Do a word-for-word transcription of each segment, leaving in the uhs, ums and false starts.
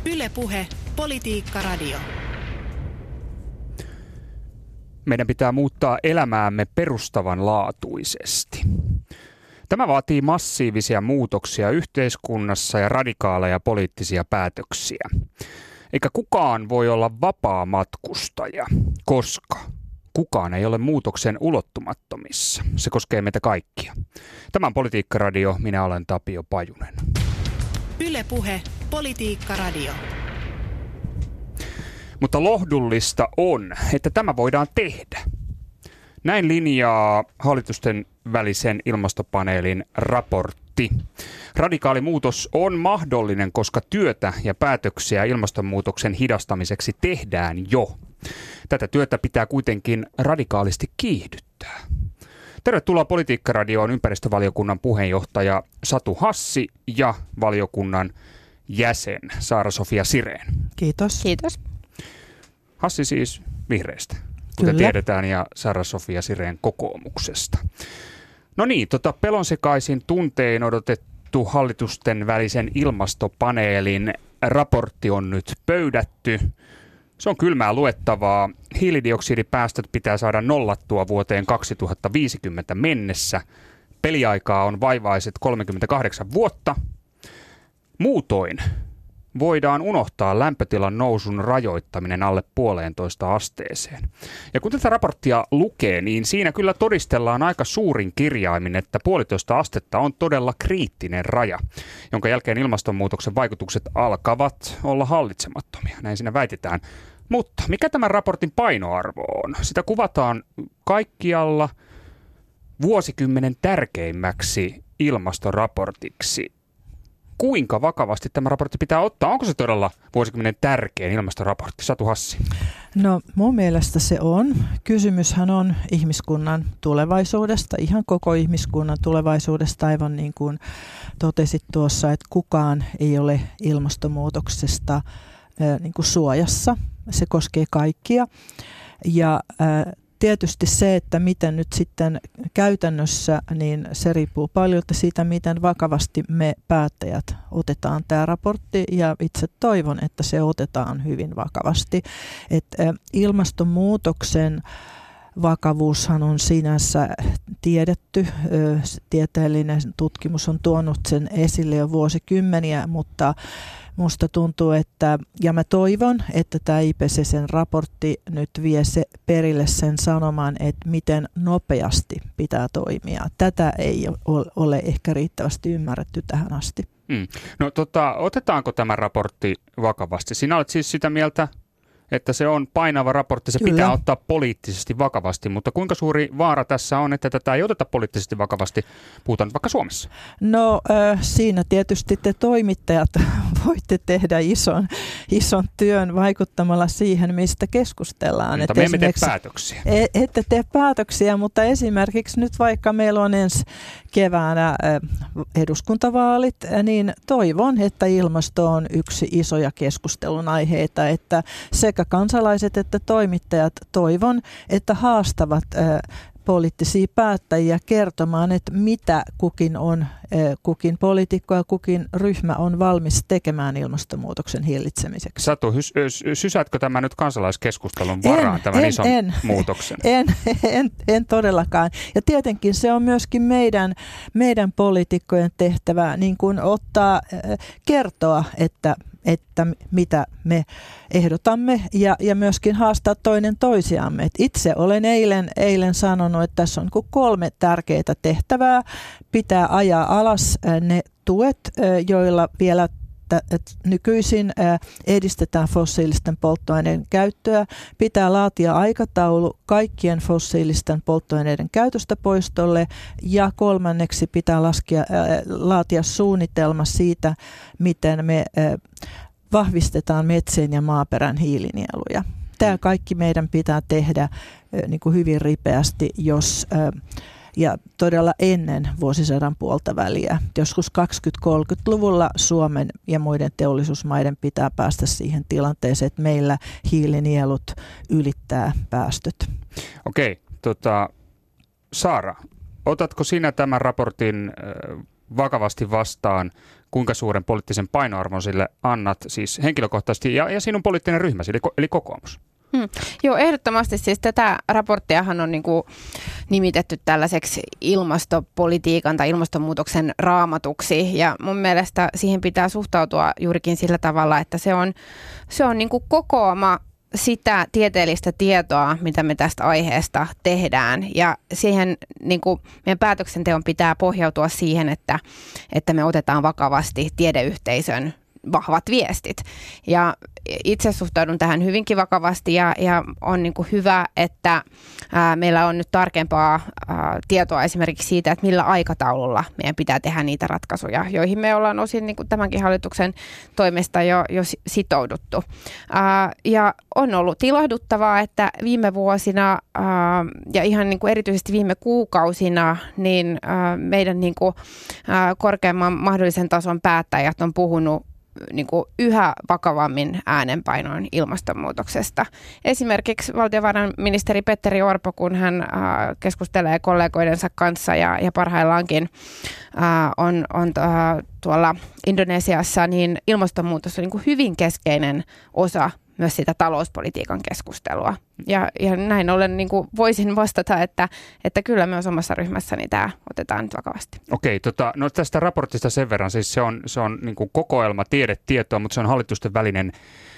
Yle Puhe, Politiikka Radio. Meidän pitää muuttaa elämäämme perustavanlaatuisesti. Tämä vaatii massiivisia muutoksia yhteiskunnassa ja radikaaleja poliittisia päätöksiä. Eikä kukaan voi olla vapaa matkustaja, koska kukaan ei ole muutoksen ulottumattomissa. Se koskee meitä kaikkia. Tämä on Politiikka Radio, minä olen Tapio Pajunen. Yle Puhe, Politiikka Radio. Mutta lohdullista on, että tämä voidaan tehdä. Näin linjaa hallitusten välisen ilmastopaneelin raportti. Radikaali muutos on mahdollinen, koska työtä ja päätöksiä ilmastonmuutoksen hidastamiseksi tehdään jo. Tätä työtä pitää kuitenkin radikaalisti kiihdyttää. Tervetuloa Politiikka Radioon ympäristövaliokunnan puheenjohtaja Satu Hassi ja valiokunnan jäsen Saara-Sofia Sirén. Kiitos. Kiitos. Hassi siis vihreistä, kuten Kyllä. tiedetään, ja Saara-Sofia Sirén kokoomuksesta. No niin, tota pelonsekaisin tuntein odotettu hallitusten välisen ilmastopaneelin raportti on nyt pöydätty. Se on kylmää luettavaa. Hiilidioksidipäästöt pitää saada nollattua vuoteen kaksituhattaviisikymmentä mennessä. Peliaikaa on vaivaiset kolmekymmentäkahdeksan vuotta. Muutoin voidaan unohtaa lämpötilan nousun rajoittaminen alle puoleentoista asteeseen. Ja kun tätä raporttia lukee, niin siinä kyllä todistellaan aika suurin kirjaimin, että puolitoista astetta on todella kriittinen raja, jonka jälkeen ilmastonmuutoksen vaikutukset alkavat olla hallitsemattomia. Näin siinä väitetään. Mutta mikä tämän raportin painoarvo on? Sitä kuvataan kaikkialla vuosikymmenen tärkeimmäksi ilmastoraportiksi. Kuinka vakavasti tämä raportti pitää ottaa? Onko se todella vuosikymmenen tärkein ilmastoraportti? Satu Hassi. No mun mielestä se on. Kysymyshän on ihmiskunnan tulevaisuudesta, ihan koko ihmiskunnan tulevaisuudesta, aivan niin kuin totesit tuossa, että kukaan ei ole ilmastonmuutoksesta äh, niin kuin suojassa. Se koskee kaikkia. Ja äh, Tietysti se, että miten nyt sitten käytännössä, niin se riippuu paljon siitä, miten vakavasti me päättäjät otetaan tämä raportti, ja itse toivon, että se otetaan hyvin vakavasti. Että ilmastonmuutoksen vakavuushan on sinänsä tiedetty, tieteellinen tutkimus on tuonut sen esille jo vuosikymmeniä, mutta musta tuntuu, että, ja mä toivon, että tämä I P C C:n raportti nyt vie se perille sen sanomaan, että miten nopeasti pitää toimia. Tätä ei ole ehkä riittävästi ymmärretty tähän asti. Mm. No tota, otetaanko tämä raportti vakavasti? Sinä olet siis sitä mieltä, että se on painava raportti, se Kyllä. pitää ottaa poliittisesti vakavasti, mutta kuinka suuri vaara tässä on, että tätä ei oteta poliittisesti vakavasti, puhutaan nyt vaikka Suomessa? No äh, siinä tietysti te toimittajat voitte tehdä ison, ison työn vaikuttamalla siihen, mistä keskustellaan. Mutta me emme tee päätöksiä. E, ette tee päätöksiä, mutta esimerkiksi nyt vaikka meillä on ensi keväänä äh, eduskuntavaalit, niin toivon, että ilmasto on yksi isoja keskustelun aiheita, että se sekä kansalaiset että toimittajat toivon, että haastavat ä, poliittisia päättäjiä kertomaan, että mitä kukin on, ä, kukin poliitikko ja kukin ryhmä on valmis tekemään ilmastonmuutoksen hillitsemiseksi. Satu, hys- sysätkö tämä nyt kansalaiskeskustelun varaan, en, tämän en, ison en, muutoksen? En, en, en todellakaan. Ja tietenkin se on myöskin meidän, meidän poliitikkojen tehtävä niin kuin ottaa, ä, kertoa, että että mitä me ehdotamme ja, ja myöskin haastaa toinen toisiamme. Et itse olen eilen, eilen sanonut, että tässä on kolme tärkeää tehtävää. Pitää ajaa alas ne tuet, joilla vielä nykyisin edistetään fossiilisten polttoaineiden käyttöä. Pitää laatia aikataulu kaikkien fossiilisten polttoaineiden käytöstä poistolle, ja kolmanneksi pitää laskea, laatia suunnitelma siitä, miten me vahvistetaan metsien ja maaperän hiilinieluja. Tämä kaikki meidän pitää tehdä niin kuin hyvin ripeästi, jos ja todella ennen vuosisadan puolta väliä. Joskus kaksikymmentä-kolmekymmentäluvulla Suomen ja muiden teollisuusmaiden pitää päästä siihen tilanteeseen, että meillä hiilinielut ylittää päästöt. Okei, tota, Saara, otatko sinä tämän raportin vakavasti vastaan, kuinka suuren poliittisen painoarvon sille annat siis henkilökohtaisesti ja, ja sinun poliittinen ryhmäsi, eli, eli kokoomus? Hmm. Joo, ehdottomasti siis tätä raporttiahan on niin kuin nimitetty tällaiseksi ilmastopolitiikan tai ilmastonmuutoksen raamatuksi ja mun mielestä siihen pitää suhtautua juurikin sillä tavalla, että se on, se on niin kuin kokoama sitä tieteellistä tietoa, mitä me tästä aiheesta tehdään ja siihen niin kuin meidän päätöksenteon pitää pohjautua siihen, että, että me otetaan vakavasti tiedeyhteisön vahvat viestit. Ja itse suhtaudun tähän hyvinkin vakavasti ja, ja on niin kuin hyvä, että ää, meillä on nyt tarkempaa ää, tietoa esimerkiksi siitä, että millä aikataululla meidän pitää tehdä niitä ratkaisuja, joihin me ollaan osin niin kuin tämänkin hallituksen toimesta jo, jo sitouduttu. Ää, ja on ollut ilahduttavaa, että viime vuosina ää, ja ihan niin kuin erityisesti viime kuukausina niin ää, meidän niin kuin, ää, korkeamman mahdollisen tason päättäjät on puhunut niin kuin yhä vakavammin äänenpainoin ilmastonmuutoksesta. Esimerkiksi valtiovarainministeri Petteri Orpo, kun hän äh, keskustelee kollegoidensa kanssa ja, ja parhaillaankin äh, on, on äh, tuolla Indonesiassa, niin ilmastonmuutos on niin kuin hyvin keskeinen osa myös sitä talouspolitiikan keskustelua. Ja, ja näin ollen niin kuin voisin vastata, että, että kyllä myös omassa ryhmässäni tämä otetaan nyt vakavasti. Okei, tota, no tästä raportista sen verran, siis se on, se on niin kuin kokoelma tiedetietoa, mutta se on hallitusten välinen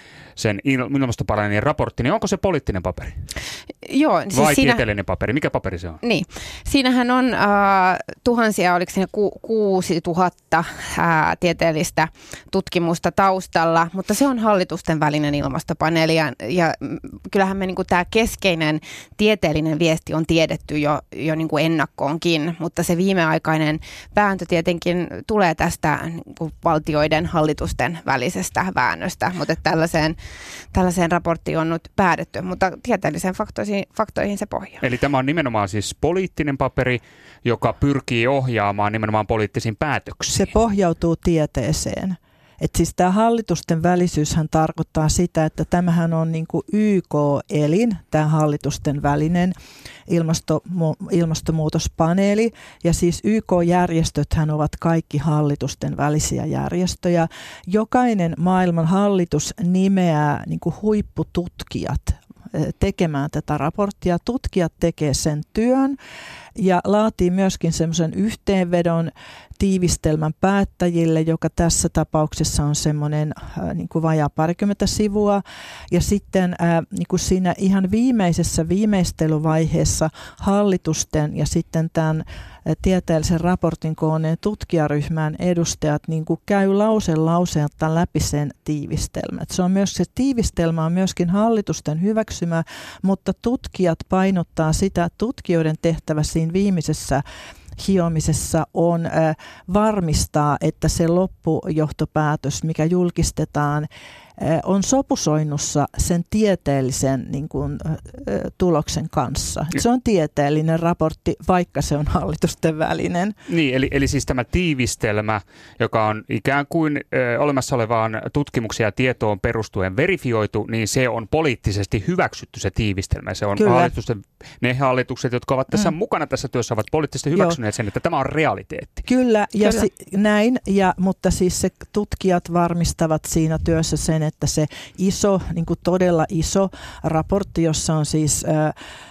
sen ilmastopaneelin raportti, niin onko se poliittinen paperi? Joo. Siis vai siinä, tieteellinen paperi? Mikä paperi se on? Niin. Siinähän on äh, tuhansia, oliko siinä ku, kuusi tuhatta äh, tieteellistä tutkimusta taustalla, mutta se on hallitusten välinen ilmastopaneeli ja, ja kyllähän me niin kuin tämä keskeinen tieteellinen viesti on tiedetty jo, jo niin kuin ennakkoonkin, mutta se viimeaikainen vääntö tietenkin tulee tästä niin kuin valtioiden hallitusten välisestä väännöstä, mutta tällaiseen Tällaiseen raporttiin on nyt päädytty, mutta tieteellisen faktoihin, faktoihin se pohjaa. Eli tämä on nimenomaan siis poliittinen paperi, joka pyrkii ohjaamaan nimenomaan poliittisiin päätöksiin. Se pohjautuu tieteeseen. Et siis tämä hallitusten välisyyshän tarkoittaa sitä, että tämähän on niin kuin Y K-elin, tämä hallitusten välinen ilmasto, ilmastonmuutospaneeli. Ja siis Y K-järjestöthän ovat kaikki hallitusten välisiä järjestöjä. Jokainen maailman hallitus nimeää niin kuin huippututkijat tekemään tätä raporttia. Tutkijat tekee sen työn ja laatii myöskin semmoisen yhteenvedon tiivistelmän päättäjille, joka tässä tapauksessa on semmoinen äh, niin kuin vajaa parikymmentä sivua. Ja sitten äh, niin kuin siinä ihan viimeisessä viimeistelyvaiheessa hallitusten ja sitten tämän äh, tieteellisen raportin koonneen tutkijaryhmän edustajat niin kuin käy lause lauseelta läpi sen tiivistelmän. Se on myös, se tiivistelmä on myöskin hallitusten hyväksymä, mutta tutkijat painottaa sitä, että tutkijoiden tehtävä siinä viimeisessä hiomisessa on äh, varmistaa, että se loppujohtopäätös, mikä julkistetaan, äh, on sopusoinnussa sen tieteellisen niin kuin, äh, tuloksen kanssa. Se on tieteellinen raportti, vaikka se on hallitusten välinen. Niin, eli, eli siis tämä tiivistelmä, joka on ikään kuin ö, olemassa olevaan tutkimuksia ja tietoon perustuen verifioitu, niin se on poliittisesti hyväksytty se tiivistelmä. Se on hallitusten, ne hallitukset, jotka ovat tässä mm. mukana tässä työssä, ovat poliittisesti hyväksyneet Joo. sen, että tämä on realiteetti. Kyllä, ja Kyllä. Si- näin, ja, mutta siis se tutkijat varmistavat siinä työssä sen, että se iso, niin kuin todella iso raportti, jossa on siis Äh,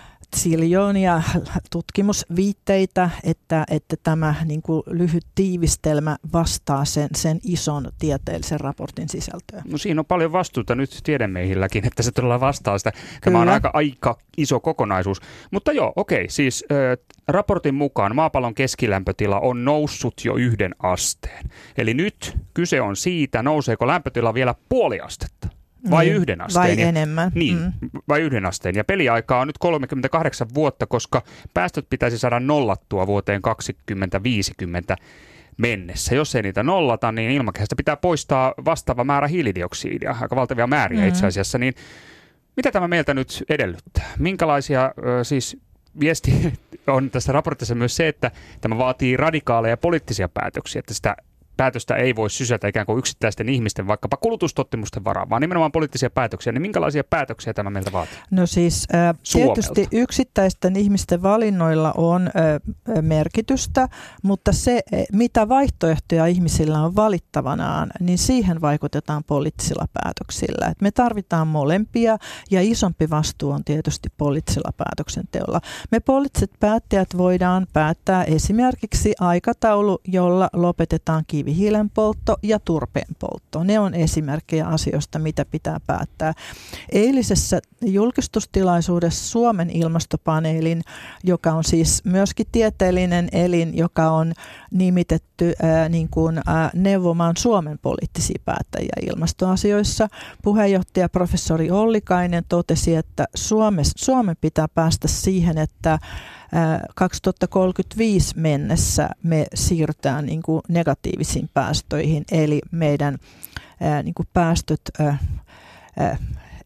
siljoonia tutkimusviitteitä, että, että tämä niin kuin lyhyt tiivistelmä vastaa sen, sen ison tieteellisen raportin sisältöä. No siinä on paljon vastuuta nyt tiedemiehilläkin, että se todella vastaa sitä. Tämä Kyllä. on aika, aika iso kokonaisuus. Mutta joo, okei, siis äh, raportin mukaan maapallon keskilämpötila on noussut jo yhden asteen. Eli nyt kyse on siitä, nouseeko lämpötila vielä puoli astetta. Vai niin, yhden asteen. Vai ja, enemmän. Niin, mm. vai yhden asteen. Ja peliaikaa on nyt kolmekymmentäkahdeksan vuotta, koska päästöt pitäisi saada nollattua vuoteen kaksituhattaviisikymmentä mennessä. Jos ei niitä nollata, niin ilmakehästä pitää poistaa vastaava määrä hiilidioksidia, aika valtavia määriä mm. itse asiassa. Niin mitä tämä meiltä nyt edellyttää? Minkälaisia siis viesti on tässä raportissa myös se, että tämä vaatii radikaaleja poliittisia päätöksiä, että sitä päätöstä ei voi sysätä ikään kuin yksittäisten ihmisten vaikkapa kulutustottumusten varaan, vaan nimenomaan poliittisia päätöksiä, niin minkälaisia päätöksiä tämä meiltä vaatii? No siis äh, tietysti yksittäisten ihmisten valinnoilla on äh, merkitystä, mutta se, mitä vaihtoehtoja ihmisillä on valittavanaan, niin siihen vaikutetaan poliittisilla päätöksillä. Et me tarvitaan molempia ja isompi vastuu on tietysti poliittisilla päätöksenteolla. Me poliittiset päättäjät voidaan päättää esimerkiksi aikataulu, jolla lopetetaan kivihiilen poltto ja turpeen poltto. Ne on esimerkkejä asioista, mitä pitää päättää. Eilisessä julkistustilaisuudessa Suomen ilmastopaneelin, joka on siis myöskin tieteellinen elin, joka on nimitetty ää, niin kuin, ää, neuvomaan Suomen poliittisia päättäjiä ilmastoasioissa. Puheenjohtaja professori Ollikainen totesi, että Suomessa, Suomen pitää päästä siihen, että kaksituhattakolmekymmentäviisi mennessä me siirrytään niin kuin negatiivisiin päästöihin, eli meidän ää, niin kuin päästöt ää, ää,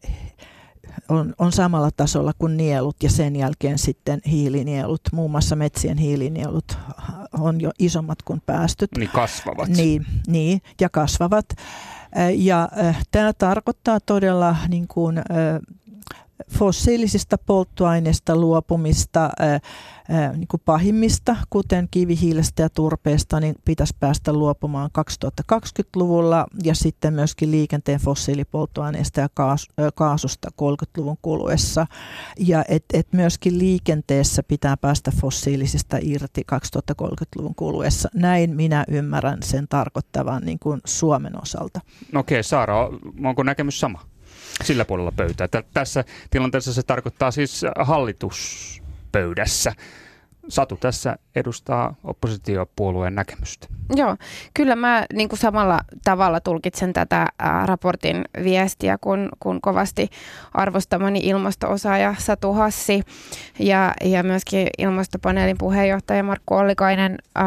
on, on samalla tasolla kuin nielut ja sen jälkeen sitten hiilinielut, muun muassa metsien hiilinielut on jo isommat kuin päästöt. Niin kasvavat. Niin, niin ja kasvavat. Ja äh, tämä tarkoittaa todella niin kuin, äh, fossiilisista polttoaineista luopumista, ää, ää, niin kuin pahimmista, kuten kivihiilestä ja turpeesta, niin pitäisi päästä luopumaan kaksituhattakaksikymmentäluvulla ja sitten myöskin liikenteen fossiilipolttoaineista ja kaas, ää, kaasusta kolmekymmentäluvun kuluessa. Ja et, et myöskin liikenteessä pitää päästä fossiilisista irti kaksituhattakolmekymmentäluvun kuluessa. Näin minä ymmärrän sen tarkoittavan niin kuin Suomen osalta. No okei, Saara, onko näkemys sama? Sillä puolella pöytää. Tässä tilanteessa se tarkoittaa siis hallituspöydässä. Satu tässä edustaa oppositiopuolueen näkemystä. Joo, kyllä mä niin kuin samalla tavalla tulkitsen tätä ää, raportin viestiä, kun, kun kovasti arvostamani ilmasto-osaaja Satu Hassi ja, ja myöskin ilmastopaneelin puheenjohtaja Markku Ollikainen. Ähm,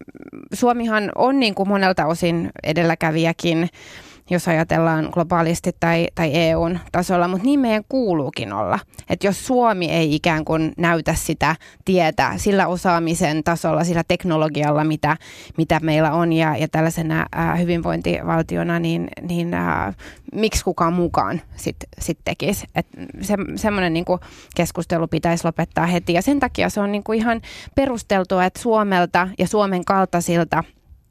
Suomihan on niin kuin monelta osin edelläkävijäkin, jos ajatellaan globaalisti tai, tai E U:n tasolla, mutta niin meidän kuuluukin olla. Että jos Suomi ei ikään kuin näytä sitä tietä sillä osaamisen tasolla, sillä teknologialla, mitä, mitä meillä on ja, ja tällaisena ää, hyvinvointivaltiona, niin, niin ää, miksi kukaan mukaan sitten sit tekisi. Että se, semmoinen niinku keskustelu pitäisi lopettaa heti ja sen takia se on niinku ihan perusteltua, että Suomelta ja Suomen kaltaisilta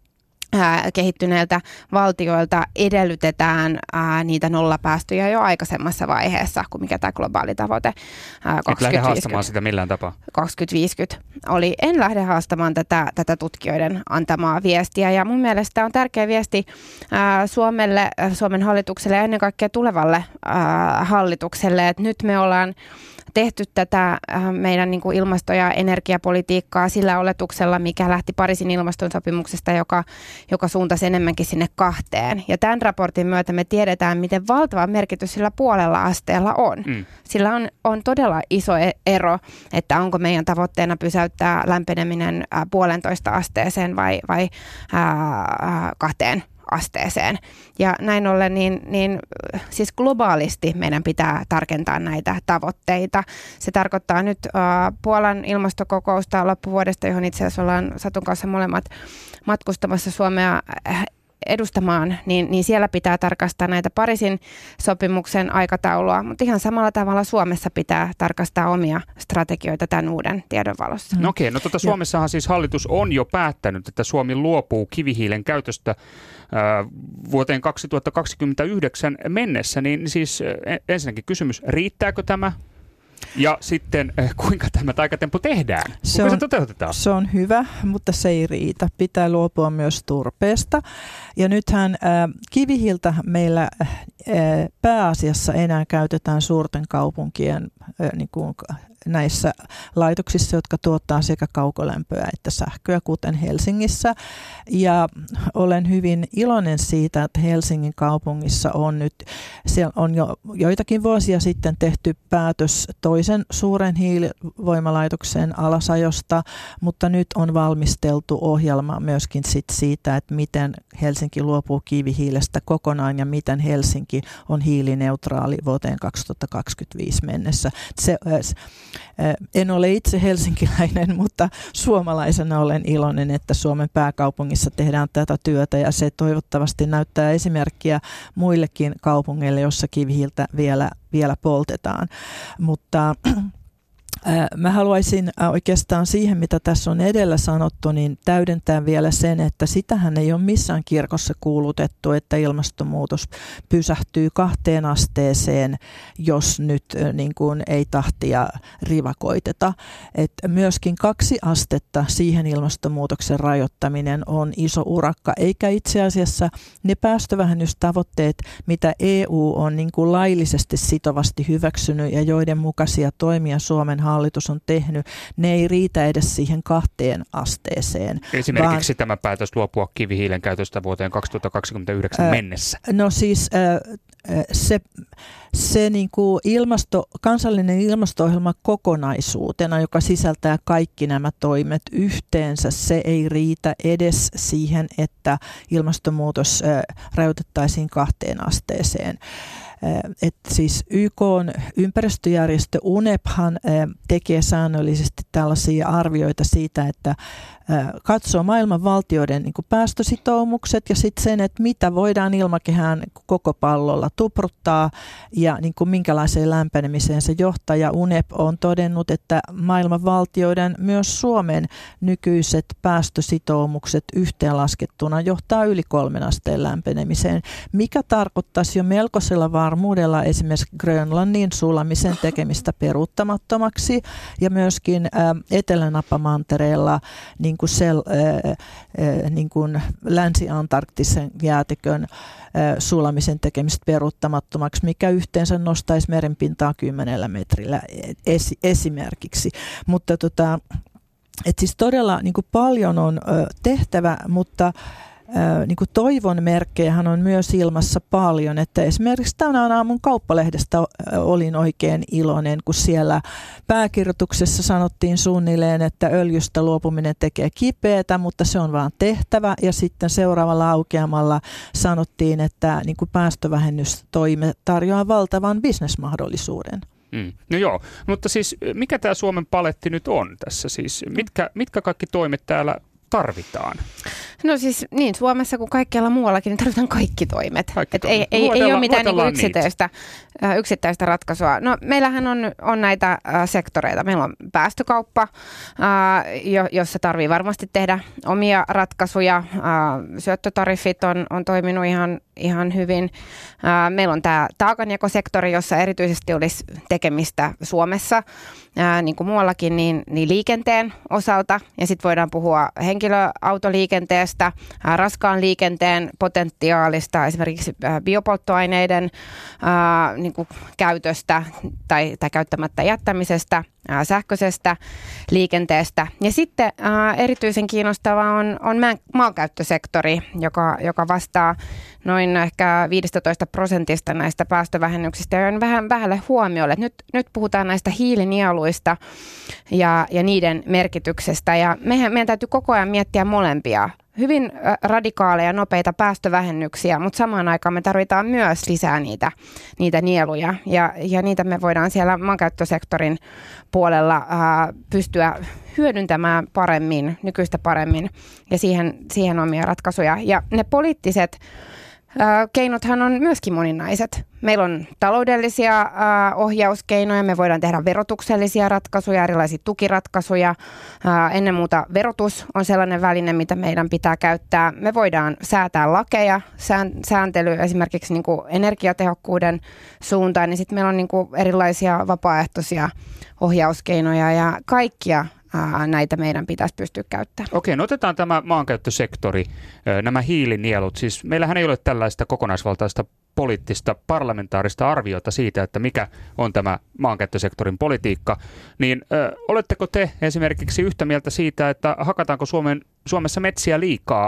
kehittyneiltä valtioilta edellytetään ää, niitä nollapäästöjä jo aikaisemmassa vaiheessa, kuin mikä tämä globaali tavoite ää, Et lähde haastamaan sitä millään tapaa. kaksituhattaviisikymmentä oli. En lähde haastamaan tätä, tätä tutkijoiden antamaa viestiä ja mun mielestä tämä on tärkeä viesti ää, Suomelle, Suomen hallitukselle ja ennen kaikkea tulevalle ää, hallitukselle, että nyt me ollaan tehty tätä meidän niin kuin ilmasto- ja energiapolitiikkaa sillä oletuksella, mikä lähti Pariisin ilmastosopimuksesta, joka, joka suuntasi enemmänkin sinne kahteen. Ja tämän raportin myötä me tiedetään, miten valtava merkitys sillä puolella asteella on. Mm. Sillä on, on todella iso ero, että onko meidän tavoitteena pysäyttää lämpeneminen ää, puolentoista asteeseen vai, vai ää, kahteen asteeseen. Ja näin ollen niin, niin siis globaalisti meidän pitää tarkentaa näitä tavoitteita. Se tarkoittaa nyt uh, Puolan ilmastokokousta loppuvuodesta, johon itse asiassa ollaan Satun kanssa molemmat matkustamassa Suomea edustamaan, niin, niin siellä pitää tarkastaa näitä Pariisin sopimuksen aikataulua, mutta ihan samalla tavalla Suomessa pitää tarkastaa omia strategioita tämän uuden tiedon valossa. No okei, no tota Suomessahan siis hallitus on jo päättänyt, että Suomi luopuu kivihiilen käytöstä äh, vuoteen kaksituhattakaksikymmentäyhdeksän mennessä, niin siis äh, ensinnäkin kysymys, riittääkö tämä? Ja sitten kuinka tämä taikatemppu tehdään? Se kuinka on, se toteutetaan? Se on hyvä, mutta se ei riitä. Pitää luopua myös turpeesta. Ja nythän äh, kivihiiltä meillä äh, pääasiassa enää käytetään suurten kaupunkien äh, niin kuin näissä laitoksissa, jotka tuottaa sekä kaukolämpöä että sähköä, kuten Helsingissä. Ja olen hyvin iloinen siitä, että Helsingin kaupungissa on nyt, siellä on jo joitakin vuosia sitten tehty päätös toisen suuren hiilivoimalaitoksen alasajosta, mutta nyt on valmisteltu ohjelma myöskin sit siitä, että miten Helsinki luopuu kivihiilestä kokonaan ja miten Helsinki Helsinki on hiilineutraali vuoteen kaksituhattakaksikymmentäviisi mennessä. Se, en ole itse helsinkiläinen, mutta suomalaisena olen iloinen, että Suomen pääkaupungissa tehdään tätä työtä ja se toivottavasti näyttää esimerkkiä muillekin kaupungeille, jossa kivihiiltä vielä, vielä poltetaan. Mutta mä haluaisin oikeastaan siihen, mitä tässä on edellä sanottu, niin täydentää vielä sen, että sitähän ei ole missään kirkossa kuulutettu, että ilmastonmuutos pysähtyy kahteen asteeseen, jos nyt niin kuin ei tahtia rivakoiteta. Että myöskin kaksi astetta siihen ilmastonmuutoksen rajoittaminen on iso urakka, eikä itse asiassa ne päästövähennystavoitteet, mitä E U on niin kuin laillisesti sitovasti hyväksynyt ja joiden mukaisia toimia Suomen hallitus on tehnyt, ne ei riitä edes siihen kahteen asteeseen. Esimerkiksi vaan, tämä päätös luopua kivihiilen käytöstä vuoteen kaksituhattakaksikymmentäyhdeksän ää, mennessä. No siis ää, se, se niin kuin ilmasto, kansallinen ilmasto-ohjelma kokonaisuutena, joka sisältää kaikki nämä toimet yhteensä, se ei riitä edes siihen, että ilmastonmuutos ää, rajoitettaisiin kahteen asteeseen. Että siis Y K:n ympäristöjärjestö U N E P:han tekee säännöllisesti tällaisia arvioita siitä, että katsoo maailman valtioiden niin kuin päästösitoumukset ja sitten sen, että mitä voidaan ilmakehään koko pallolla tupruttaa ja niin kuin minkälaiseen lämpenemiseen se johtaa. Ja U N E P on todennut, että maailman valtioiden, myös Suomen nykyiset päästösitoumukset yhteenlaskettuna johtaa yli kolmen asteen lämpenemiseen, mikä tarkoittaisi jo melkoisella varmuudella esimerkiksi Grönlannin sulamisen tekemistä peruuttamattomaksi ja myöskin ä, Etelä-Napamantereella niin kuin, sel, äh, äh, niin kuin Länsi-Antarktisen jäätikön äh, sulamisen tekemistä peruuttamattomaksi, mikä yhteensä nostaisi merenpintaa kymmenellä metrillä esi- esimerkiksi. Mutta tota, et siis todella niin kuin paljon on ö, tehtävä, mutta niin kuin toivon merkkejähän on myös ilmassa paljon, että esimerkiksi tänään aamun Kauppalehdestä olin oikein iloinen, kun siellä pääkirjoituksessa sanottiin suunnilleen, että öljystä luopuminen tekee kipeätä, mutta se on vaan tehtävä, ja sitten seuraavalla aukeamalla sanottiin, että niin kuin päästövähennystoime tarjoaa valtavan bisnesmahdollisuuden. Mm. No joo, mutta siis mikä tämä Suomen paletti nyt on tässä siis? Mitkä, mitkä kaikki toimet täällä tarvitaan? No siis niin Suomessa kuin kaikkialla muuallakin, niin tarvitaan kaikki toimet. Kaikki toimet. Ei, ei, ei ole mitään niin yksittäistä, yksittäistä ratkaisua. No meillähän on, on näitä äh, sektoreita. Meillä on päästökauppa, äh, jo, jossa tarvii varmasti tehdä omia ratkaisuja. Äh, syöttötariffit on, on toiminut ihan, ihan hyvin. Äh, meillä on tämä taakanjakosektori, jossa erityisesti olisi tekemistä Suomessa, äh, niin kuin muuallakin, niin, niin liikenteen osalta. Ja sitten voidaan puhua henkilöautoliikenteestä, raskaan liikenteen potentiaalista, esimerkiksi biopolttoaineiden ää, niin kuin käytöstä tai, tai käyttämättä jättämisestä, ää, sähköisestä liikenteestä. Ja sitten ää, erityisen kiinnostava on, on maankäyttösektori, joka, joka vastaa noin ehkä viisitoista prosentista näistä päästövähennyksistä ja on vähän vähälle huomiolle. Nyt, nyt puhutaan näistä hiilinieluista ja, ja niiden merkityksestä ja meidän, meidän täytyy koko ajan miettiä molempia. Hyvin radikaaleja, nopeita päästövähennyksiä, mutta samaan aikaan me tarvitaan myös lisää niitä, niitä nieluja ja, ja niitä me voidaan siellä maankäyttösektorin puolella ää, pystyä hyödyntämään paremmin, nykyistä paremmin ja siihen, siihen omia ratkaisuja. Ja ne poliittiset ää, keinothan on myöskin moninaiset. Meillä on taloudellisia äh, ohjauskeinoja, me voidaan tehdä verotuksellisia ratkaisuja, erilaisia tukiratkaisuja. Äh, ennen muuta verotus on sellainen väline, mitä meidän pitää käyttää. Me voidaan säätää lakeja, sään, sääntely esimerkiksi niin kuin energiatehokkuuden suuntaan, niin sitten meillä on niin kuin erilaisia vapaaehtoisia ohjauskeinoja ja kaikkia äh, näitä meidän pitäisi pystyä käyttämään. Okei, no otetaan tämä maankäyttösektori, nämä hiilinielut. Siis meillähän ei ole tällaista kokonaisvaltaista poliittista parlamentaarista arviota siitä, että mikä on tämä maankäyttösektorin politiikka, niin ö, oletteko te esimerkiksi yhtä mieltä siitä, että hakataanko Suomen, Suomessa metsiä liikaa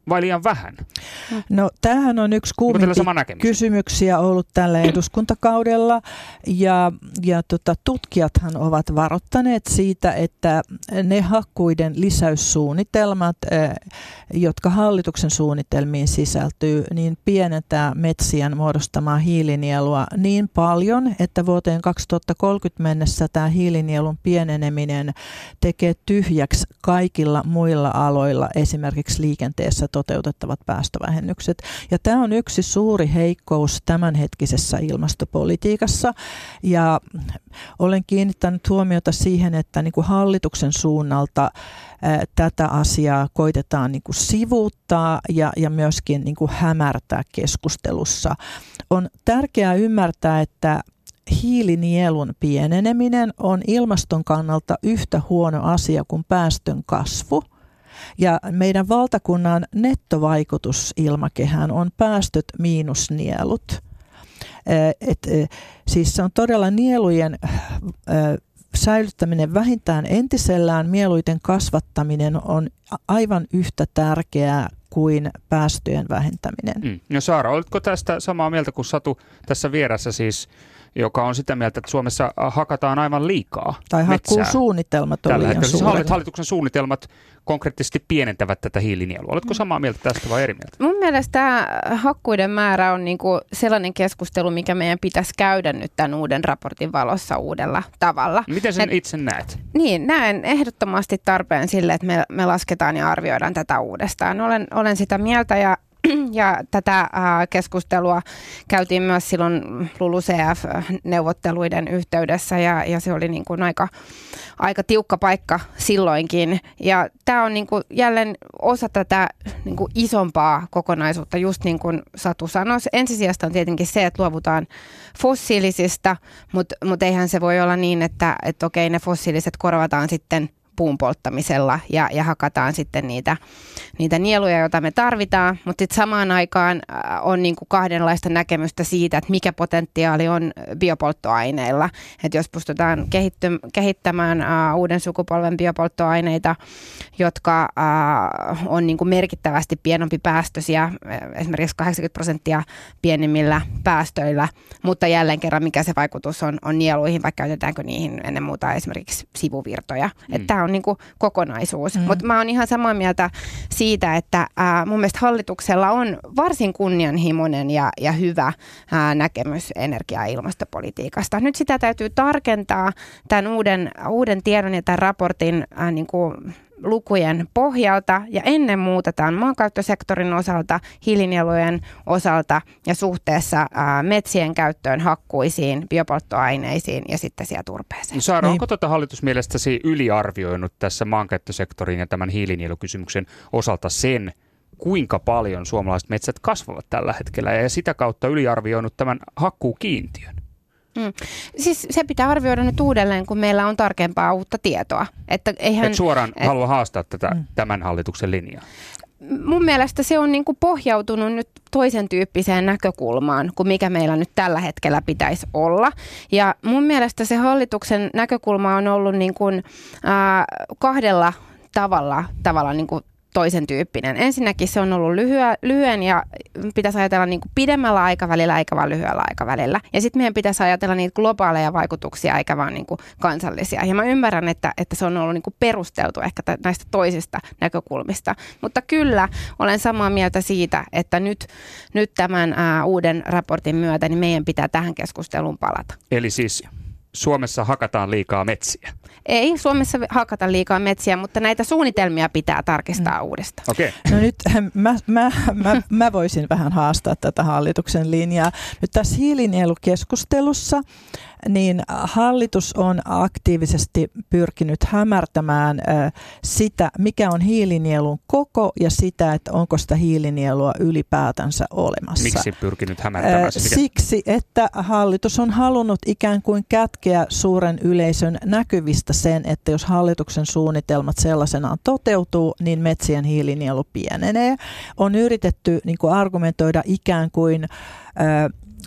vai liian vähän? No tämähän on yksi kuumimpia kysymyksiä ollut tällä eduskuntakaudella ja, ja tota, tutkijathan ovat varoittaneet siitä, että ne hakkuiden lisäyssuunnitelmat, jotka hallituksen suunnitelmiin sisältyy, niin pienentää metsien muodostamaa hiilinielua niin paljon, että vuoteen kaksituhattakolmekymmentä mennessä tämä hiilinielun pieneneminen tekee tyhjäksi kaikilla muilla aloilla, esimerkiksi liikenteessä toteutettavat päästövähennykset. Ja tämä on yksi suuri heikkous tämänhetkisessä ilmastopolitiikassa. Ja olen kiinnittänyt huomiota siihen, että niin kuin hallituksen suunnalta ää, tätä asiaa koitetaan niin kuin sivuuttaa ja, ja myöskin niin kuin hämärtää keskustelussa. On tärkeää ymmärtää, että hiilinielun pieneneminen on ilmaston kannalta yhtä huono asia kuin päästön kasvu. Ja meidän valtakunnan nettovaikutus ilmakehään on päästöt miinus nielut. Et, siis se on todella nielujen säilyttäminen vähintään entisellään, mieluiten kasvattaminen on aivan yhtä tärkeää kuin päästöjen vähentäminen. Mm. No Saara, oletko tästä samaa mieltä kuin Satu tässä vieressä siis, joka on sitä mieltä, että Suomessa hakataan aivan liikaa tai hakkuusuunnitelmat on liian suuret. Hallituksen suunnitelmat konkreettisesti pienentävät tätä hiilinielua. Oletko samaa mieltä tästä vai eri mieltä? Mun mielestä tämä hakkuiden määrä on niinku sellainen keskustelu, mikä meidän pitäisi käydä nyt tämän uuden raportin valossa uudella tavalla. Miten sen Et, itse näet? Niin, näen ehdottomasti tarpeen sille, että me, me lasketaan ja arvioidaan tätä uudestaan. Olen, olen sitä mieltä ja Ja tätä äh, keskustelua käytiin myös silloin L U L U C F-neuvotteluiden yhteydessä ja, ja se oli niin kuin aika, aika tiukka paikka silloinkin. Ja tämä on niin kuin jälleen osa tätä niin kuin isompaa kokonaisuutta, just niin kuin Satu sanoi. Ensisijasta on tietenkin se, että luovutaan fossiilisista, mutta mut eihän se voi olla niin, että, että okei, ne fossiiliset korvataan sitten puun polttamisella ja, ja hakataan sitten niitä, niitä nieluja, joita me tarvitaan, mutta sitten samaan aikaan on niin kuin kahdenlaista näkemystä siitä, että mikä potentiaali on biopolttoaineilla. Että jos pystytään kehitty, kehittämään uh, uuden sukupolven biopolttoaineita, jotka uh, on niin kuin merkittävästi pienempi päästöisiä, esimerkiksi kahdeksankymmentä prosenttia pienimmillä päästöillä, mutta jälleen kerran mikä se vaikutus on, on nieluihin, vaikka käytetäänkö niihin ennen muuta esimerkiksi sivuvirtoja. Mm. Että on niin kuin kokonaisuus. Mm. Mutta mä oon ihan samaa mieltä siitä, että ää, mun mielestä hallituksella on varsin kunnianhimoinen ja, ja hyvä ää, näkemys energia- ja ilmastopolitiikasta. Nyt sitä täytyy tarkentaa tämän uuden, uuden tiedon ja tämän raportin ää, niin kuin lukujen pohjalta ja ennen muuta tämän maankäyttösektorin osalta, hiilinielujen osalta ja suhteessa ää, metsien käyttöön, hakkuisiin, biopolttoaineisiin ja sitten siellä turpeeseen. Saara, niin. Onko tuota hallitus mielestäsi yliarvioinut tässä maankäyttösektorin ja tämän hiilinielukysymyksen osalta sen, kuinka paljon suomalaiset metsät kasvavat tällä hetkellä ja sitä kautta yliarvioinut tämän hakkuukiintiön? Mm. Siis se pitää arvioida nyt uudelleen, kun meillä on tarkempaa uutta tietoa. Että eihän, et suoraan et, halua haastaa tätä mm. tämän hallituksen linjaa. Mun mielestä se on niin kuin pohjautunut nyt toisen tyyppiseen näkökulmaan kuin mikä meillä nyt tällä hetkellä pitäisi olla. Ja mun mielestä se hallituksen näkökulma on ollut niin kuin, äh, kahdella tavalla, tavalla niin kuin toisen tyyppinen. Ensinnäkin se on ollut lyhyen, lyhyen ja pitäisi ajatella niin kuin pidemmällä aikavälillä eikä vaan lyhyellä aikavälillä. Ja sitten meidän pitäisi ajatella niitä globaaleja vaikutuksia eikä vaan niin kuin kansallisia. Ja mä ymmärrän, että, että se on ollut niin kuin perusteltu ehkä näistä toisista näkökulmista. Mutta kyllä olen samaa mieltä siitä, että nyt, nyt tämän ää, uuden raportin myötä niin meidän pitää tähän keskusteluun palata. Eli siis Suomessa hakataan liikaa metsiä? Ei Suomessa hakata liikaa metsiä, mutta näitä suunnitelmia pitää tarkistaa mm. uudestaan. Okay. No nyt mä, mä, mä, mä voisin vähän haastaa tätä hallituksen linjaa. Nyt tässä hiilinielukeskustelussa niin hallitus on aktiivisesti pyrkinyt hämärtämään äh, sitä, mikä on hiilinielun koko ja sitä, että onko sitä hiilinielua ylipäätänsä olemassa. Miksi pyrkinyt hämärtämään? Äh, siksi, että hallitus on halunnut ikään kuin kätkeä suuren yleisön näkyvistä sen, että jos hallituksen suunnitelmat sellaisenaan toteutuu, niin metsien hiilinielu pienenee. On yritetty niin kuin argumentoida ikään kuin Äh,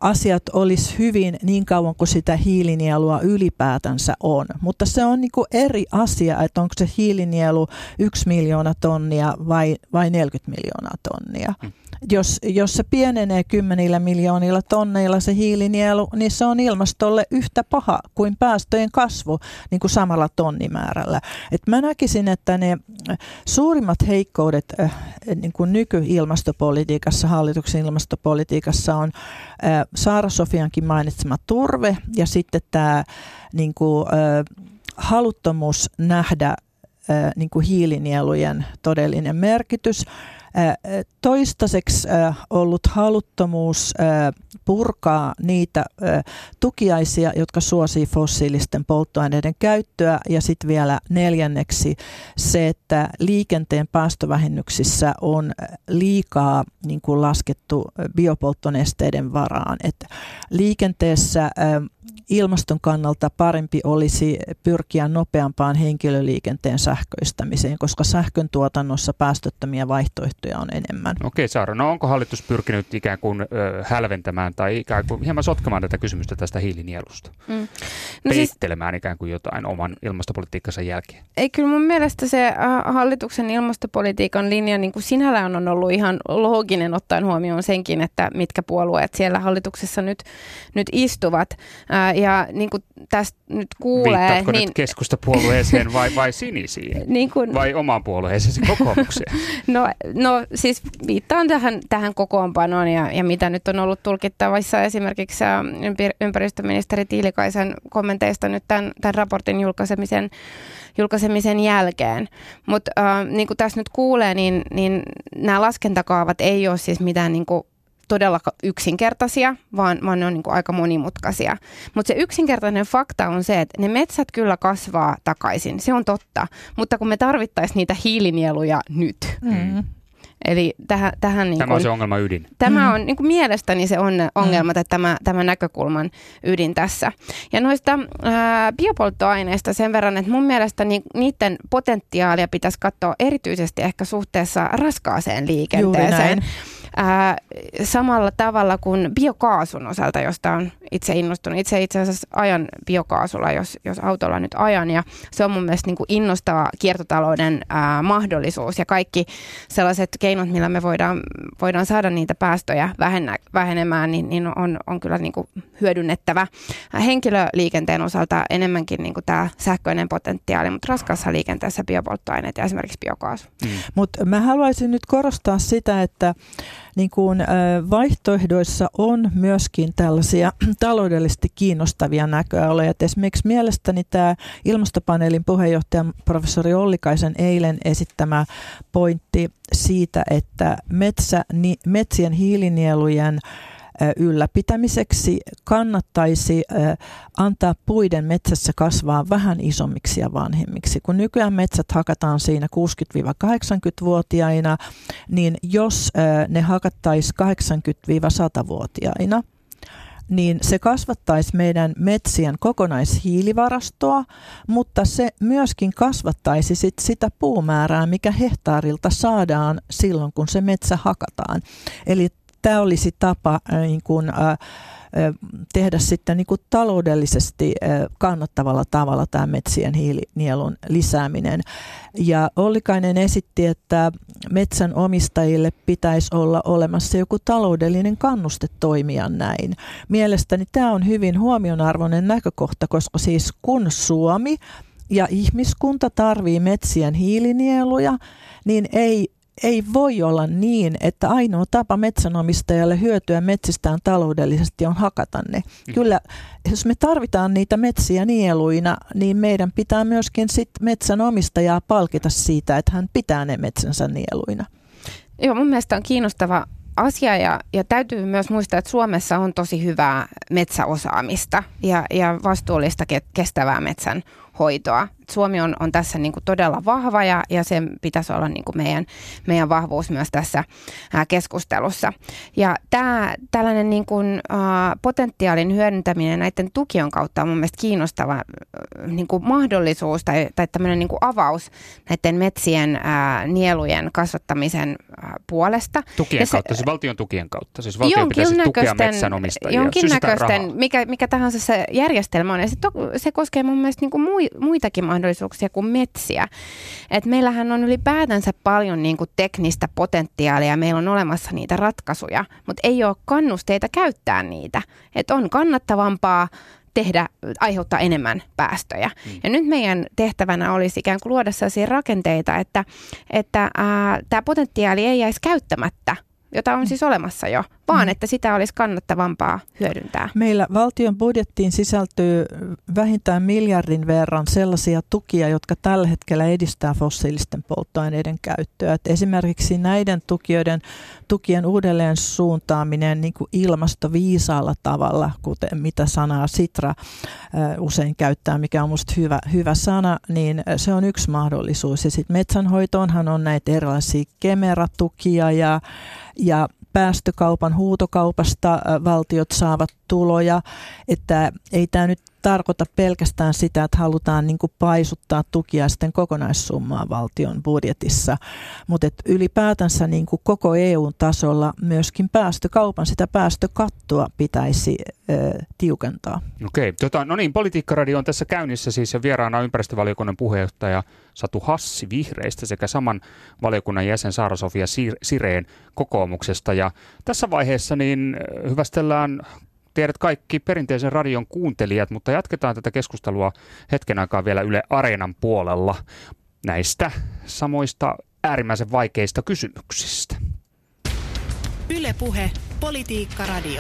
asiat olisi hyvin niin kauan kuin sitä hiilinielua ylipäätänsä on. Mutta se on niin kuin eri asia, että onko se hiilinielu yksi miljoona tonnia vai, vai neljäkymmentä miljoonaa tonnia. Hmm. Jos, jos se pienenee kymmenillä miljoonilla tonneilla se hiilinielu, niin se on ilmastolle yhtä paha kuin päästöjen kasvu niin kuin samalla tonnimäärällä. Et mä näkisin, että ne suurimmat heikkoudet äh, niin kuin nyky-ilmastopolitiikassa, hallituksen ilmastopolitiikassa on äh, Saara-Sofiankin mainitsema turve ja sitten tämä niin kuin, äh, haluttomuus nähdä äh, niin kuin hiilinielujen todellinen merkitys. Toistaiseksi ollut haluttomuus purkaa niitä tukiaisia, jotka suosii fossiilisten polttoaineiden käyttöä, ja sitten vielä neljänneksi se, että liikenteen päästövähennyksissä on liikaa niin kuin laskettu biopolttonesteiden varaan. Et liikenteessä ilmaston kannalta parempi olisi pyrkiä nopeampaan henkilöliikenteen sähköistämiseen, koska sähkön tuotannossa päästöttömiä vaihtoehtoja on enemmän. Okei, Saara, no onko hallitus pyrkinyt ikään kuin ö, hälventämään tai ikään kuin hieman sotkemaan tätä kysymystä tästä hiilinielusta? Mm. No Peittelemään siis, ikään kuin jotain oman ilmastopolitiikkansa jälkeen? Ei, kyllä mun mielestä se hallituksen ilmastopolitiikan linja niin kuin sinällään on ollut ihan looginen ottaen huomioon senkin, että mitkä puolueet siellä hallituksessa nyt, nyt istuvat. Ja niin kuin tästä nyt kuulee... Viittaatko niin, nyt keskustapuolueeseen vai, vai sinisiin? Niin kuin, vai omaan puolueeseesi kokoomukseen? No, no siis viittaan tähän, tähän kokoonpanoon ja, ja mitä nyt on ollut tulkittavissa esimerkiksi ympäristöministeri Tiilikaisen kommenteista nyt tämän, tämän raportin julkaisemisen, julkaisemisen jälkeen. Mutta äh, niin kuin tässä nyt kuulee, niin, niin nämä laskentakaavat ei ole siis mitään niin kuin todella yksinkertaisia, vaan, vaan ne on niin kuin aika monimutkaisia. Mutta se yksinkertainen fakta on se, että ne metsät kyllä kasvaa takaisin, se on totta, mutta kun me tarvittaisiin niitä hiilinieluja nyt. Mm. Eli tähän, tähän niin tämä kun, on se ongelman ydin. Tämä on niin kuin mielestäni se on ongelma, että tämä, tämä näkökulman ydin tässä. Ja noista ää, biopolttoaineista sen verran, että mun mielestä ni, niiden potentiaalia pitäisi katsoa erityisesti ehkä suhteessa raskaaseen liikenteeseen. Ää, samalla tavalla kuin biokaasun osalta, josta on itse innostunut. Itse itse asiassa ajan biokaasulla, jos, jos autolla nyt ajan. Ja se on mun mielestä niin kuin innostava kiertotalouden ää, mahdollisuus. Ja kaikki sellaiset keinot, millä me voidaan, voidaan saada niitä päästöjä vähennä, vähenemään, niin, niin on, on kyllä niin kuin hyödynnettävä. Henkilöliikenteen osalta enemmänkin niin kuin tämä sähköinen potentiaali, mutta raskaassa liikenteessä biopolttoaineet ja esimerkiksi biokaasu. Mm. Mutta mä haluaisin nyt korostaa sitä, että niin kuin, ö, vaihtoehdoissa on myöskin tällaisia taloudellisesti kiinnostavia näköaloja. Et esimerkiksi mielestäni tämä ilmastopaneelin puheenjohtaja professori Ollikaisen eilen esittämä pointti siitä, että metsä, ni, metsien hiilinielujen ylläpitämiseksi kannattaisi antaa puiden metsässä kasvaa vähän isommiksi ja vanhemmiksi. Kun nykyään metsät hakataan siinä kuusikymmentä-kahdeksankymmentävuotiaina, niin jos ne hakattaisiin kahdeksankymmentä-satavuotiaina, niin se kasvattaisi meidän metsien kokonaishiilivarastoa, mutta se myöskin kasvattaisi sit sitä puumäärää, mikä hehtaarilta saadaan silloin, kun se metsä hakataan. Eli tämä olisi tapa äh, niin kuin, äh, tehdä sitten niin kuin taloudellisesti äh, kannattavalla tavalla tämä metsien hiilinielun lisääminen. Ja Ollikainen esitti, että metsän omistajille pitäisi olla olemassa joku taloudellinen kannuste toimia näin. Mielestäni tämä on hyvin huomionarvoinen näkökohta, koska siis kun Suomi ja ihmiskunta tarvitsee metsien hiilinieluja, niin ei Ei voi olla niin, että ainoa tapa metsänomistajalle hyötyä metsistään taloudellisesti on hakata ne. Kyllä, jos me tarvitaan niitä metsiä nieluina, niin meidän pitää myöskin sit metsänomistajaa palkita siitä, että hän pitää ne metsänsä nieluina. Joo, mun mielestä on kiinnostava asia ja, ja täytyy myös muistaa, että Suomessa on tosi hyvää metsäosaamista ja, ja vastuullista ke- kestävää metsän hoitoa. Suomi on, on tässä niin kuin todella vahva ja, ja sen pitäisi olla niin kuin meidän, meidän vahvuus myös tässä ää, keskustelussa. Ja tämä tällainen niin kuin, ää, potentiaalin hyödyntäminen näiden tukien kautta on mun mielestä kiinnostava ää, niin kuin mahdollisuus tai, tai tämmöinen niin kuin avaus näiden metsien ää, nielujen kasvattamisen ää, puolesta. Tukien se, kautta, siis valtion tukien kautta. Siis valtio pitäisi tukea metsänomistajia. Jonkinnäköisten, mikä, mikä tahansa se järjestelmä on. Ja se, to, se koskee mun mielestä niin kuin muitakin mahdollisuuksia kuin metsiä. Et meillähän on ylipäätänsä paljon niin kuin teknistä potentiaalia, meillä on olemassa niitä ratkaisuja, mutta ei ole kannusteita käyttää niitä. Et on kannattavampaa tehdä, aiheuttaa enemmän päästöjä. Mm. Ja nyt meidän tehtävänä olisi ikään kuin luoda sellaisia rakenteita, että, että tämä potentiaali ei jäisi käyttämättä, jota on siis olemassa jo, vaan että sitä olisi kannattavampaa hyödyntää. Meillä valtion budjettiin sisältyy vähintään miljardin verran sellaisia tukia, jotka tällä hetkellä edistää fossiilisten polttoaineiden käyttöä. Et esimerkiksi näiden tukijoiden, tukien uudelleen suuntaaminen niin kuin ilmastoviisaalla tavalla, kuten mitä sanaa Sitra usein käyttää, mikä on musta hyvä, hyvä sana, niin se on yksi mahdollisuus. Ja sitten metsänhoitoonhan on näitä erilaisia Kemera-tukia ja, ja päästökaupan huutokaupasta valtiot saavat tuloja, että ei tämä nyt tarkoita pelkästään sitä, että halutaan niin kuin paisuttaa tukia sitten kokonaissummaa valtion budjetissa, mutta että ylipäätänsä niin kuin koko E U-tasolla myöskin päästökaupan, sitä päästökattoa pitäisi ö, tiukentaa. Okei, tota, no niin, Politiikkaradio on tässä käynnissä siis ja vieraana ympäristövaliokunnan puheenjohtaja Satu Hassi Vihreistä sekä saman valiokunnan jäsen Saara-Sofia Sirén kokoomuksesta. Ja tässä vaiheessa niin hyvästellään tiedät kaikki perinteisen radion kuuntelijat, mutta jatketaan tätä keskustelua hetken aikaa vielä Yle Areenan puolella näistä samoista äärimmäisen vaikeista kysymyksistä. Yle Puhe, Politiikkaradio.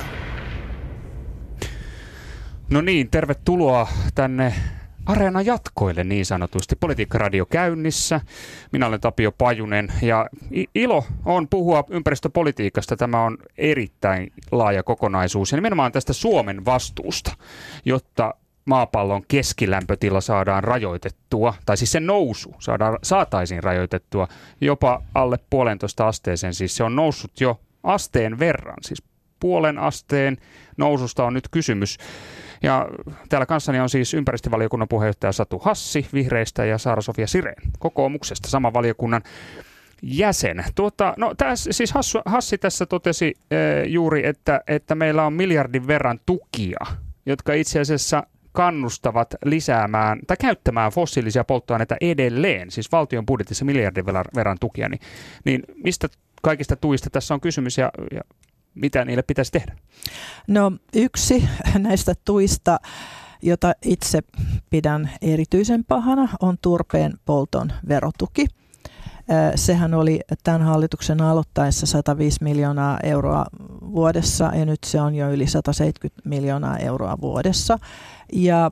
No niin, tervetuloa tänne Areenan jatkoille niin sanotusti. Politiikkaradio käynnissä. Minä olen Tapio Pajunen ja ilo on puhua ympäristöpolitiikasta. Tämä on erittäin laaja kokonaisuus ja nimenomaan tästä Suomen vastuusta, jotta maapallon keskilämpötila saadaan rajoitettua, tai siis sen nousu saadaan, saataisiin rajoitettua jopa alle puolentoista asteeseen. Siis se on noussut jo asteen verran, siis puolen asteen noususta on nyt kysymys. Ja täällä kanssani on siis ympäristövaliokunnan puheenjohtaja Satu Hassi Vihreistä ja Saara-Sofia Sirén kokoomuksesta, saman valiokunnan jäsen. Tuota, no, täs, siis Hassu, Hassi tässä totesi e, juuri, että, että meillä on miljardin verran tukia, jotka itse asiassa kannustavat lisäämään tai käyttämään fossiilisia polttoaineita edelleen, siis valtion budjetissa miljardin verran tukia, niin, niin mistä kaikista tuista tässä on kysymys ja, ja mitä niille pitäisi tehdä? No yksi näistä tuista, jota itse pidän erityisen pahana, on turpeen polton verotuki. Sehän oli tämän hallituksen aloittaessa sata viisi miljoonaa euroa vuodessa ja nyt se on jo yli sata seitsemänkymmentä miljoonaa euroa vuodessa. Ja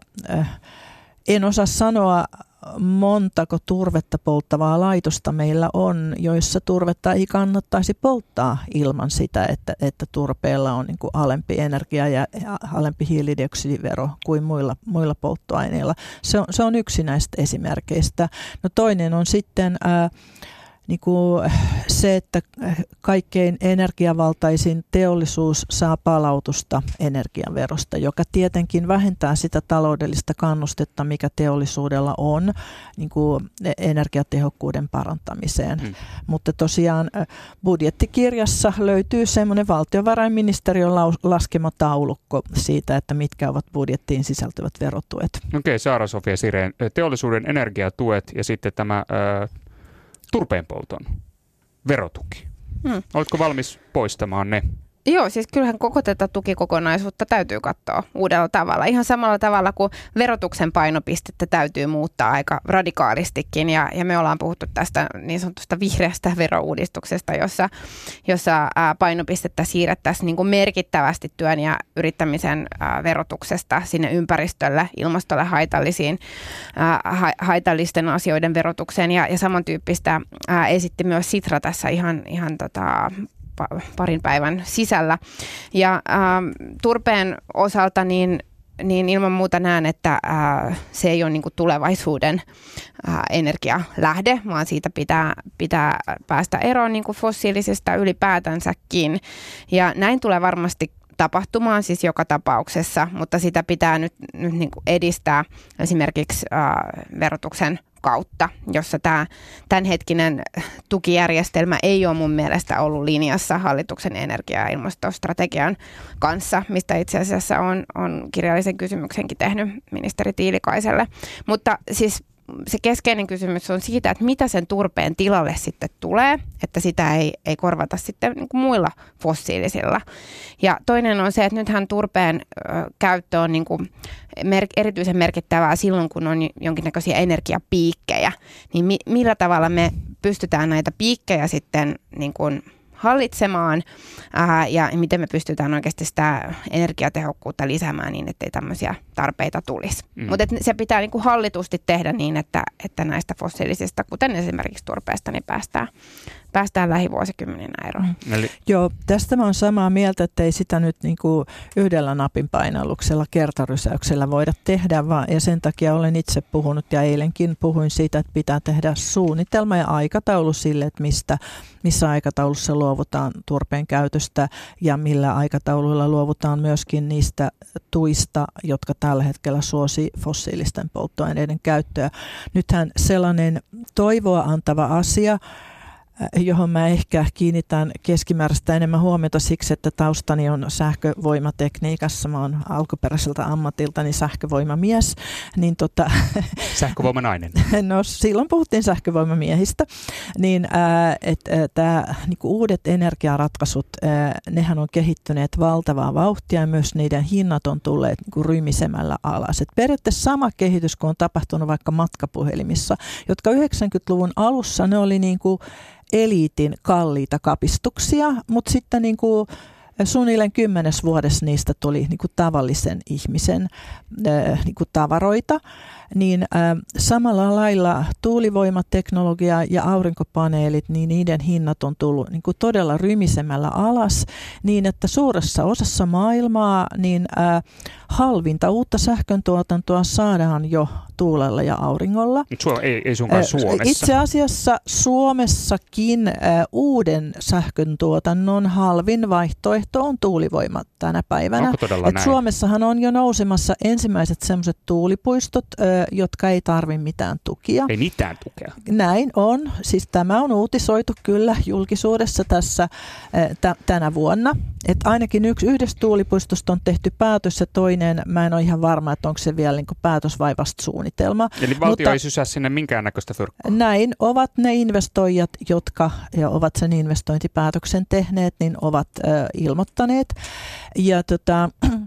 en osaa sanoa, montako turvetta polttavaa laitosta meillä on, joissa turvetta ei kannattaisi polttaa ilman sitä, että, että turpeella on niin kuin alempi energia ja alempi hiilidioksidivero kuin muilla, muilla polttoaineilla. Se on, se on yksi näistä esimerkkeistä. No toinen on sitten ää, niin kuin se, että kaikkein energiavaltaisin teollisuus saa palautusta energiaverosta, joka tietenkin vähentää sitä taloudellista kannustetta, mikä teollisuudella on niin kuin energiatehokkuuden parantamiseen. Hmm. Mutta tosiaan budjettikirjassa löytyy semmoinen valtiovarainministeriön laskema taulukko siitä, että mitkä ovat budjettiin sisältyvät verotuet. Okei, okay, Saara-Sofia Sirén, teollisuuden energiatuet ja sitten tämä Äh... turpeenpolton verotuki. Hmm. Oletko valmis poistamaan ne? Joo, siis kyllähän koko tätä tukikokonaisuutta täytyy katsoa uudella tavalla. Ihan samalla tavalla kuin verotuksen painopistettä täytyy muuttaa aika radikaalistikin. Ja, ja me ollaan puhuttu tästä niin sanotusta vihreästä verouudistuksesta, jossa, jossa ää, painopistettä siirrettäisiin niin kuin merkittävästi työn ja yrittämisen ää, verotuksesta sinne ympäristölle, ilmastolle haitallisiin, ää, ha, haitallisten asioiden verotukseen. Ja, ja samantyyppistä ää, esitti myös Sitra tässä ihan, ihan tota, parin päivän sisällä. Ja ähm, turpeen osalta niin niin ilman muuta näen, että ää, se ei ole niin kuin tulevaisuuden ää, energialähde, vaan siitä pitää, pitää päästä eroon niin kuin fossiilisesta ylipäätänsäkin. Ja näin tulee varmasti tapahtumaan siis joka tapauksessa, mutta sitä pitää nyt, nyt niin kuin edistää esimerkiksi ää, verotuksen kautta, jossa tämä tämänhetkinen tukijärjestelmä ei ole mun mielestä ollut linjassa hallituksen energia- ja ilmastostrategian kanssa, mistä itse asiassa on, on kirjallisen kysymyksenkin tehnyt ministeri Tiilikaiselle. Mutta siis se keskeinen kysymys on siitä, että mitä sen turpeen tilalle sitten tulee, että sitä ei, ei korvata sitten niin kuin muilla fossiilisilla. Ja toinen on se, että nythän turpeen ö, käyttö on niin kuin mer- erityisen merkittävää silloin, kun on jonkinnäköisiä energiapiikkejä. Niin mi- millä tavalla me pystytään näitä piikkejä sitten niin kuin hallitsemaan ää, ja miten me pystytään oikeasti sitä energiatehokkuutta lisäämään niin, ettei tämmöisiä tarpeita tulisi. Mm. Mutta se pitää niinku hallitusti tehdä niin, että, että näistä fossiilisista, kuten esimerkiksi turpeesta, niin päästään, päästään lähivuosikymmeninä eroon. Mm. Eli... Joo, tästä mä oon samaa mieltä, että ei sitä nyt niinku yhdellä napin painalluksella, kertarysäyksellä voida tehdä, vaan, ja sen takia olen itse puhunut ja eilenkin puhuin siitä, että pitää tehdä suunnitelma ja aikataulu sille, että mistä, missä aikataulussa luovutaan turpeen käytöstä ja millä aikatauluilla luovutaan myöskin niistä tuista, jotka tällä hetkellä suosii fossiilisten polttoaineiden käyttöä. Nythän sellainen toivoa antava asia, johon mä ehkä kiinnitän keskimääräistä enemmän huomiota siksi, että taustani on sähkövoimatekniikassa. Mä oon alkuperäiseltä ammatiltani sähkövoimamies. Niin tota, sähkövoimanainen. No silloin puhuttiin sähkövoimamiehistä. Niin äh, että äh, tää, niinku uudet energiaratkaisut, äh, nehän on kehittyneet valtavaa vauhtia ja myös niiden hinnat on tulleet niinku rymisemällä alas. Et periaatteessa sama kehitys, kun on tapahtunut vaikka matkapuhelimissa, jotka yhdeksänkymmentäluvun alussa ne oli niinku eliitin kalliita kapistuksia, mutta sitten niin kuin suunnilleen kymmenes vuodessa niistä tuli niin kuin tavallisen ihmisen äh, niin kuin tavaroita, niin äh, samalla lailla tuulivoimateknologia ja aurinkopaneelit, niin niiden hinnat on tullut niin kuin todella rymisemällä alas, niin että suuressa osassa maailmaa niin äh, halvinta uutta sähköntuotantoa saadaan jo tuulella ja auringolla. Ei, ei suinkaan Suomessa. Itse asiassa Suomessakin äh, uuden sähköntuotannon halvin vaihtoehto on tuulivoima tänä päivänä. Onko todella Et näin? Suomessahan on jo nousemassa ensimmäiset sellaiset tuulipuistot, äh, jotka ei tarvitse mitään tukia. Ei mitään tukea. Näin on. Siis tämä on uutisoitu kyllä julkisuudessa tässä äh, t- tänä vuonna. Et ainakin yksi, yhdestä tuulipuistosta on tehty päätös ja toinen, mä en ole ihan varma, että onko se vielä niin kuin päätös vai vasta suunnitelma. Eli valtio Mutta ei sysää sinne minkäännäköistä fyrkkaa. Näin ovat ne investoijat, jotka ja ovat sen investointipäätöksen tehneet, niin ovat äh, ilmoittaneet. Ja tota,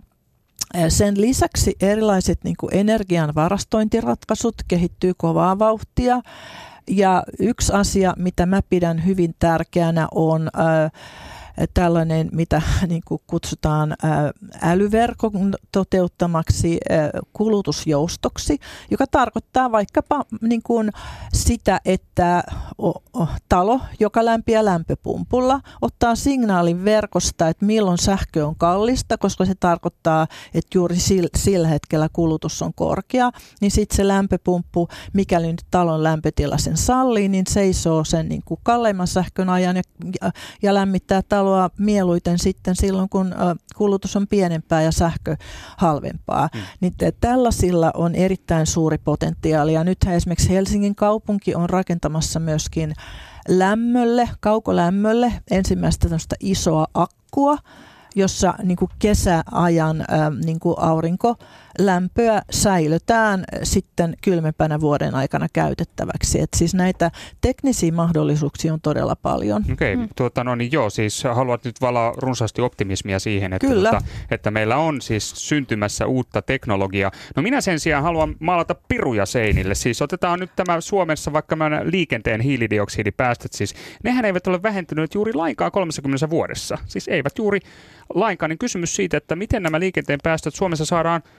sen lisäksi erilaiset niin kuin energian varastointiratkaisut kehittyy kovaa vauhtia. Ja yksi asia, mitä mä pidän hyvin tärkeänä, on äh, tällainen, mitä niin kuin kutsutaan älyverkon toteuttamaksi kulutusjoustoksi, joka tarkoittaa vaikkapa niin kuin sitä, että talo, joka lämpiää lämpöpumpulla, ottaa signaalin verkosta, että milloin sähkö on kallista, koska se tarkoittaa, että juuri sillä hetkellä kulutus on korkea, niin sitten se lämpöpumppu, mikäli nyt talon lämpötila sen sallii, niin seisoo sen niin kuin kalleimman sähkön ajan ja, ja, ja lämmittää taloa mieluiten sitten silloin, kun kulutus on pienempää ja sähkö halvempaa. Mm. Niin tällaisilla on erittäin suuri potentiaali. Ja nythän esimerkiksi Helsingin kaupunki on rakentamassa myöskin lämmölle, kaukolämmölle ensimmäistä tämmöistä isoa akkua, jossa niin kuin kesäajan ä, niin kuin aurinkolämpöä säilötään sitten kylmempänä vuoden aikana käytettäväksi. Et siis näitä teknisiä mahdollisuuksia on todella paljon. Okei, okay, mm. tuota, no niin joo, siis haluat nyt valaa runsaasti optimismia siihen, että, tuota, että meillä on siis syntymässä uutta teknologiaa. No minä sen sijaan haluan maalata piruja seinille. Siis otetaan nyt tämä Suomessa vaikka liikenteen hiilidioksidipäästöt, siis nehän eivät ole vähentyneet juuri lainkaan kolmekymmentä vuodessa. Siis eivät juuri lainkaan, niin kysymys siitä, että miten nämä liikenteen päästöt Suomessa saadaan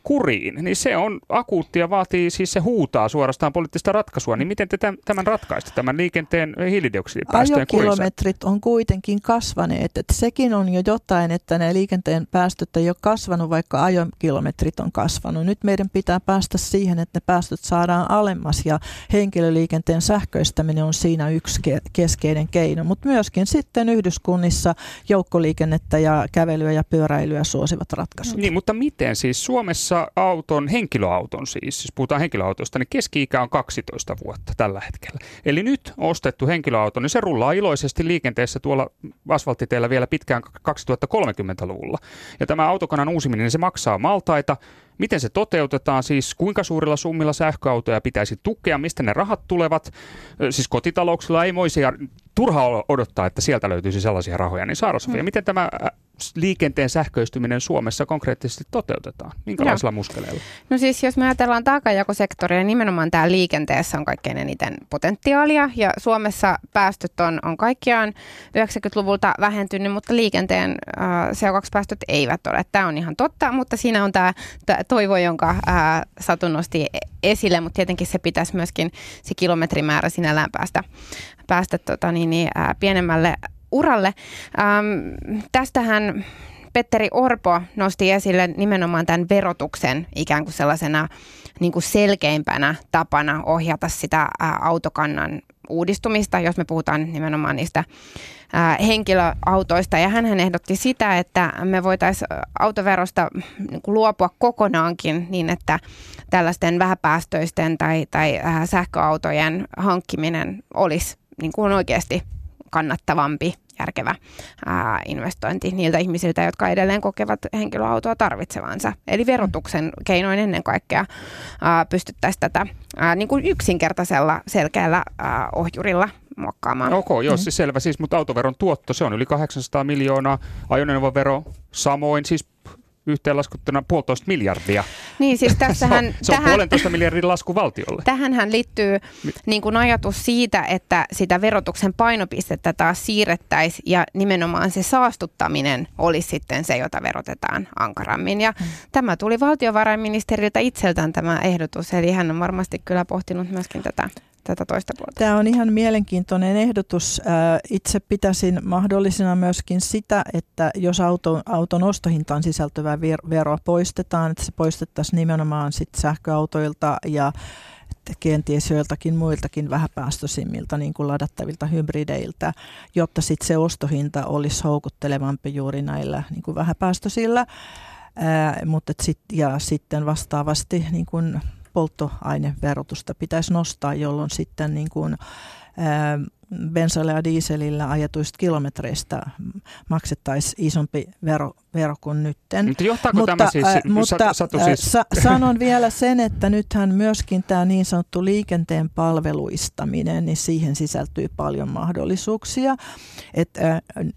kuriin, niin se on akuutti ja vaatii, siis se huutaa suorastaan poliittista ratkaisua. Niin miten te tämän ratkaista, tämän liikenteen hiilidioksidipäästöjen kuriin? Ajokilometrit on kuitenkin kasvaneet, että sekin on jo jotain, että ne liikenteen päästöt ei ole kasvanut, vaikka ajokilometrit on kasvanut. Nyt meidän pitää päästä siihen, että ne päästöt saadaan alemmas ja henkilöliikenteen sähköistäminen on siinä yksi keskeinen keino, mutta myöskin sitten yhdyskunnissa joukkoliikennettä ja kävelyä ja pyöräilyä suosivat ratkaisut. Niin, mutta miten siis Suomessa auton, henkilöauton siis, siis puhutaan henkilöautosta, niin keski-ikä on kaksitoista vuotta tällä hetkellä. Eli nyt ostettu henkilöauto, niin se rullaa iloisesti liikenteessä tuolla asfalttiteillä vielä pitkään kaksituhattakolmekymmentäluvulla. Ja tämä autokannan uusiminen, niin se maksaa maltaita. Miten se toteutetaan, siis kuinka suurilla summilla sähköautoja pitäisi tukea, mistä ne rahat tulevat, siis kotitalouksilla ei moisia, turha odottaa, että sieltä löytyisi sellaisia rahoja, niin Saara-Sofia, hmm. miten tämä liikenteen sähköistyminen Suomessa konkreettisesti toteutetaan? Minkälaisilla no. muskeleilla? No siis jos me ajatellaan taakanjakosektoria, niin nimenomaan tämä liikenteessä on kaikkein eniten potentiaalia ja Suomessa päästöt on, on kaikkiaan yhdeksänkymmentäluvulta vähentynyt, mutta liikenteen äh, C O kaksi -päästöt eivät ole. Tämä on ihan totta, mutta siinä on tämä, tämä toivo, jonka äh, Satu nosti esille, mutta tietenkin se pitäisi myöskin se kilometrimäärä sinällään päästä, päästä tota, niin, niin, äh, pienemmälle uralle. Ähm, tästähän Petteri Orpo nosti esille nimenomaan tämän verotuksen ikään kuin sellaisena niin kuin selkeimpänä tapana ohjata sitä ä, autokannan uudistumista, jos me puhutaan nimenomaan niistä ä, henkilöautoista. Ja hän ehdotti sitä, että me voitaisiin autoverosta niin kuin luopua kokonaankin niin, että tällaisten vähäpäästöisten tai, tai ä, sähköautojen hankkiminen olisi niin kuin oikeasti kannattavampi, järkevä ää, investointi niiltä ihmisiltä, jotka edelleen kokevat henkilöautoa tarvitsevansa. Eli verotuksen keinoin ennen kaikkea ää, pystyttäisiin tätä ää, niin kuin yksinkertaisella, selkeällä ää, ohjurilla muokkaamaan. Ok, joo, siis selvä. Siis, mutta autoveron tuotto, se on yli kahdeksansataa miljoonaa, ajoneuvovero samoin, siis yhteenlaskuttuna puolitoista miljardia. Niin, siis tässähän, se on, se on tähän, puolentoista miljardin lasku valtiolle. Tähänhän liittyy niin kuin ajatus siitä, että sitä verotuksen painopistettä taas siirrettäisiin ja nimenomaan se saastuttaminen olisi sitten se, jota verotetaan ankarammin. Ja hmm. tämä tuli valtiovarainministeriltä itseltään tämä ehdotus, eli hän on varmasti kyllä pohtinut myöskin tätä. Tätä toista puolta. Tämä on ihan mielenkiintoinen ehdotus. Itse pitäisin mahdollisena myöskin sitä, että jos auton, auton ostohintaan sisältyvää veroa poistetaan, että se poistettaisiin nimenomaan sit sähköautoilta ja kenties joiltakin muiltakin vähäpäästöisimmiltä, niin kuin ladattavilta hybrideiltä, jotta sitten se ostohinta olisi houkuttelevampi juuri näillä niin kuin vähäpäästöisillä. Ää, mutta sit, ja sitten vastaavasti niin kuin polttoaineverotusta pitäisi nostaa, jolloin sitten niin kuin, ää, bensalla ja dieselillä ajatuista kilometreistä maksettaisiin isompi vero, vero kuin nytten. Mutta johtaako mutta, tämä siis? Ää, mutta Satu siis? Sa, sanon vielä sen, että nythän myöskin tämä niin sanottu liikenteen palveluistaminen, niin siihen sisältyy paljon mahdollisuuksia. Että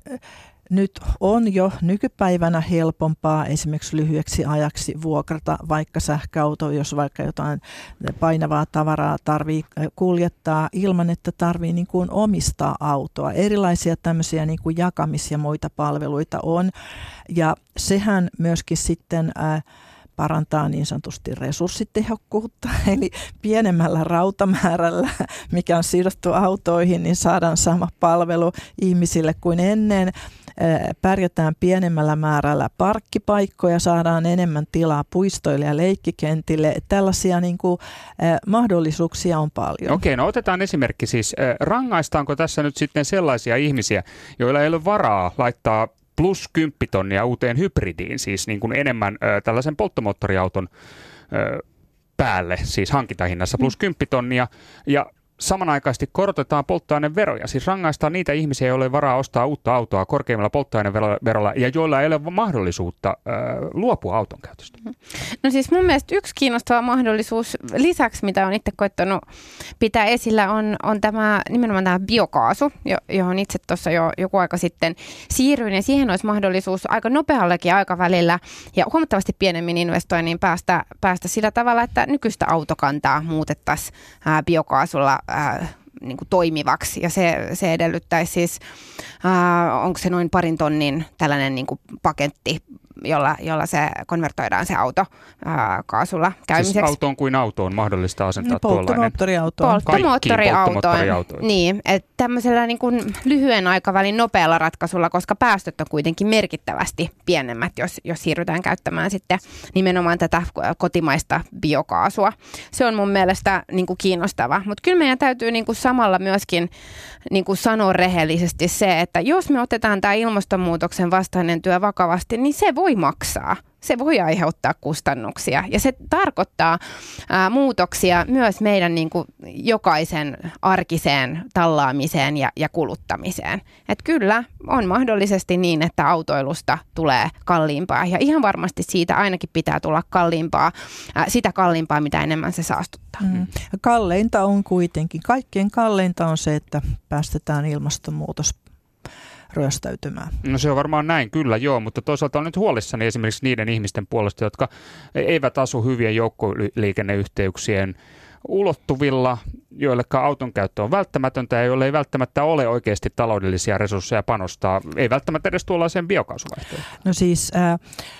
nyt on jo nykypäivänä helpompaa esimerkiksi lyhyeksi ajaksi vuokrata vaikka sähköauto, jos vaikka jotain painavaa tavaraa tarvii kuljettaa ilman, että tarvii niin kuin omistaa autoa. Erilaisia tämmöisiä niin kuin jakamis- ja muita palveluita on. Ja sehän myöskin sitten Äh, parantaa niin sanotusti resurssitehokkuutta, eli pienemmällä rautamäärällä, mikä on sidottu autoihin, niin saadaan sama palvelu ihmisille kuin ennen. Pärjätään pienemmällä määrällä parkkipaikkoja, saadaan enemmän tilaa puistoille ja leikkikentille. Tällaisia niin kuin, eh, mahdollisuuksia on paljon. Okei, no otetaan esimerkki siis. Rangaistaanko tässä nyt sitten sellaisia ihmisiä, joilla ei ole varaa laittaa plus kymmenen tonnia uuteen hybridiin, siis niin kuin enemmän ö, tällaisen polttomoottoriauton ö, päälle, siis hankintahinnassa plus kymmenen tonnia, ja samanaikaisesti korotetaan polttoaineveroja, siis rangaistaan niitä ihmisiä, joilla ei varaa ostaa uutta autoa korkeimmalla polttoaineverolla ja joilla ei ole mahdollisuutta äh, luopua auton käytöstä. No siis mun mielestä yksi kiinnostava mahdollisuus lisäksi, mitä on itse koettanut pitää esillä, on, on tämä nimenomaan tämä biokaasu, johon itse tuossa jo joku aika sitten siirryin, ja siihen olisi mahdollisuus aika nopeallakin aikavälillä ja huomattavasti pienemmin investoinnin päästä, päästä sillä tavalla, että nykyistä autokantaa muutettaisiin ää, biokaasulla Äh, niin kuin toimivaksi, ja se, se edellyttäisi siis, äh, onko se noin parin tonnin tällainen niin kuin paketti jolla, jolla se konvertoidaan se auto ää, kaasulla käymiseksi. Siis autoon kuin autoon mahdollista asentaa no, tuollainen. Polttomoottoriautoon. Polttomoottoriautoon. Niin, että tämmöisellä niin kuin lyhyen aikavälin nopealla ratkaisulla, koska päästöt on kuitenkin merkittävästi pienemmät, jos, jos siirrytään käyttämään sitten nimenomaan tätä kotimaista biokaasua. Se on mun mielestä niin kuin kiinnostava, mutta kyllä meidän täytyy niin kuin samalla myöskin niin kuin sanoa rehellisesti se, että jos me otetaan tämä ilmastonmuutoksen vastainen työ vakavasti, niin se voi maksaa. Se voi aiheuttaa kustannuksia ja se tarkoittaa ää, muutoksia myös meidän niin kuin, jokaisen arkiseen tallaamiseen ja, ja kuluttamiseen. Et kyllä on mahdollisesti niin, että autoilusta tulee kalliimpaa ja ihan varmasti siitä ainakin pitää tulla kalliimpaa, ää, sitä kalliimpaa, mitä enemmän se saastuttaa. Mm. Kalleinta on kuitenkin, kaikkein kalleinta on se, että päästetään ilmastonmuutos ryöstäytymään. No se on varmaan näin, kyllä joo, mutta toisaalta olen nyt huolissani esimerkiksi niiden ihmisten puolesta, jotka eivät asu hyvien joukkoliikenneyhteyksien ulottuvilla, joille auton käyttö on välttämätöntä ja joille ei välttämättä ole oikeasti taloudellisia resursseja panostaa, ei välttämättä edes tuollaiseen biokaasuvaihtoehtoon. No siis äh,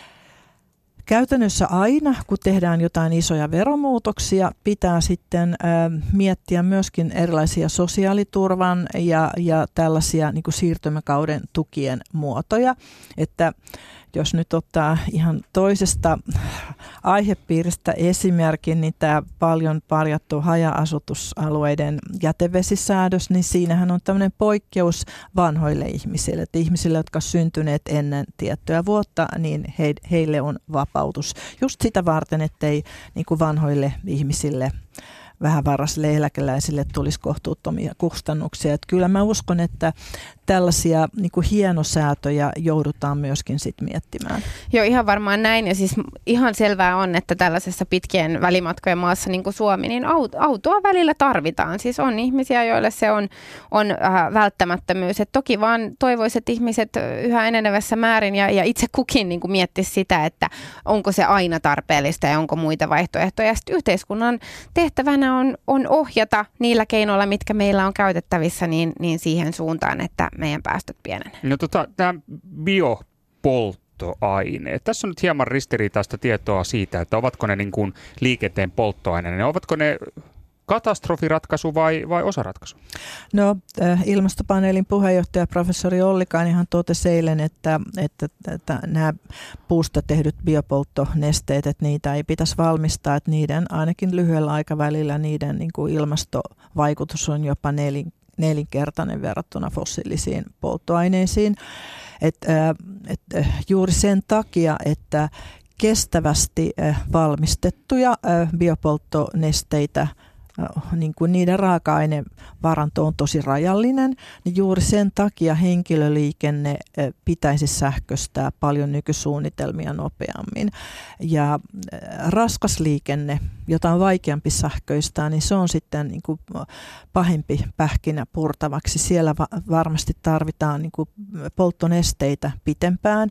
käytännössä aina, kun tehdään jotain isoja veromuutoksia, pitää sitten äh, miettiä myöskin erilaisia sosiaaliturvan ja, ja tällaisia niin kuin siirtymäkauden tukien muotoja, että jos nyt ottaa ihan toisesta aihepiiristä esimerkin, niin tämä paljon parjattu haja-asutusalueiden jätevesisäädös, niin siinähän on tämmöinen poikkeus vanhoille ihmisille, että ihmisille, jotka syntyneet ennen tiettyä vuotta, niin he, heille on vapautus just sitä varten, ettei niin kuin vanhoille ihmisille vähävaraisille eläkeläisille tulisi kohtuuttomia kustannuksia. Että kyllä mä uskon, että tällaisia niin kuin hienosäätöjä joudutaan myöskin sit miettimään. Joo, ihan varmaan näin. Ja siis ihan selvää on, että tällaisessa pitkien välimatkojen maassa niin kuin Suomi, niin autoa välillä tarvitaan. Siis on ihmisiä, joille se on, on äh, välttämättömyys. Et toki vaan toivoisin, että ihmiset yhä enenevässä määrin ja, ja itse kukin niin kuin miettisi sitä, että onko se aina tarpeellista ja onko muita vaihtoehtoja. Sitten yhteiskunnan tehtävänä on, on ohjata niillä keinoilla, mitkä meillä on käytettävissä, niin, niin siihen suuntaan, että meidän päästöt pienenee. No tota, tämä biopolttoaineet. Tässä on nyt hieman ristiriitaista tietoa siitä, että ovatko ne niin kuin liikenteen polttoaineena. Ovatko ne katastrofiratkaisu vai, vai osaratkaisu? No äh, ilmastopaneelin puheenjohtaja professori Ollikainenhan totesi eilen, että, että, että nämä puusta tehdyt biopolttonesteet, että niitä ei pitäisi valmistaa, että niiden ainakin lyhyellä aikavälillä niiden niin kuin ilmastovaikutus on jopa nelin, nelinkertainen verrattuna fossiilisiin polttoaineisiin. Et, äh, et, äh, juuri sen takia, että kestävästi äh, valmistettuja äh, biopolttonesteitä niin kuin niiden raaka-ainevaranto on tosi rajallinen, niin juuri sen takia henkilöliikenne pitäisi sähköistää paljon nykysuunnitelmia nopeammin. Ja raskas liikenne, jota on vaikeampi sähköistää, niin se on sitten niin kuin pahempi pähkinä purtavaksi. Siellä varmasti tarvitaan niin kuin polttonesteitä pitempään,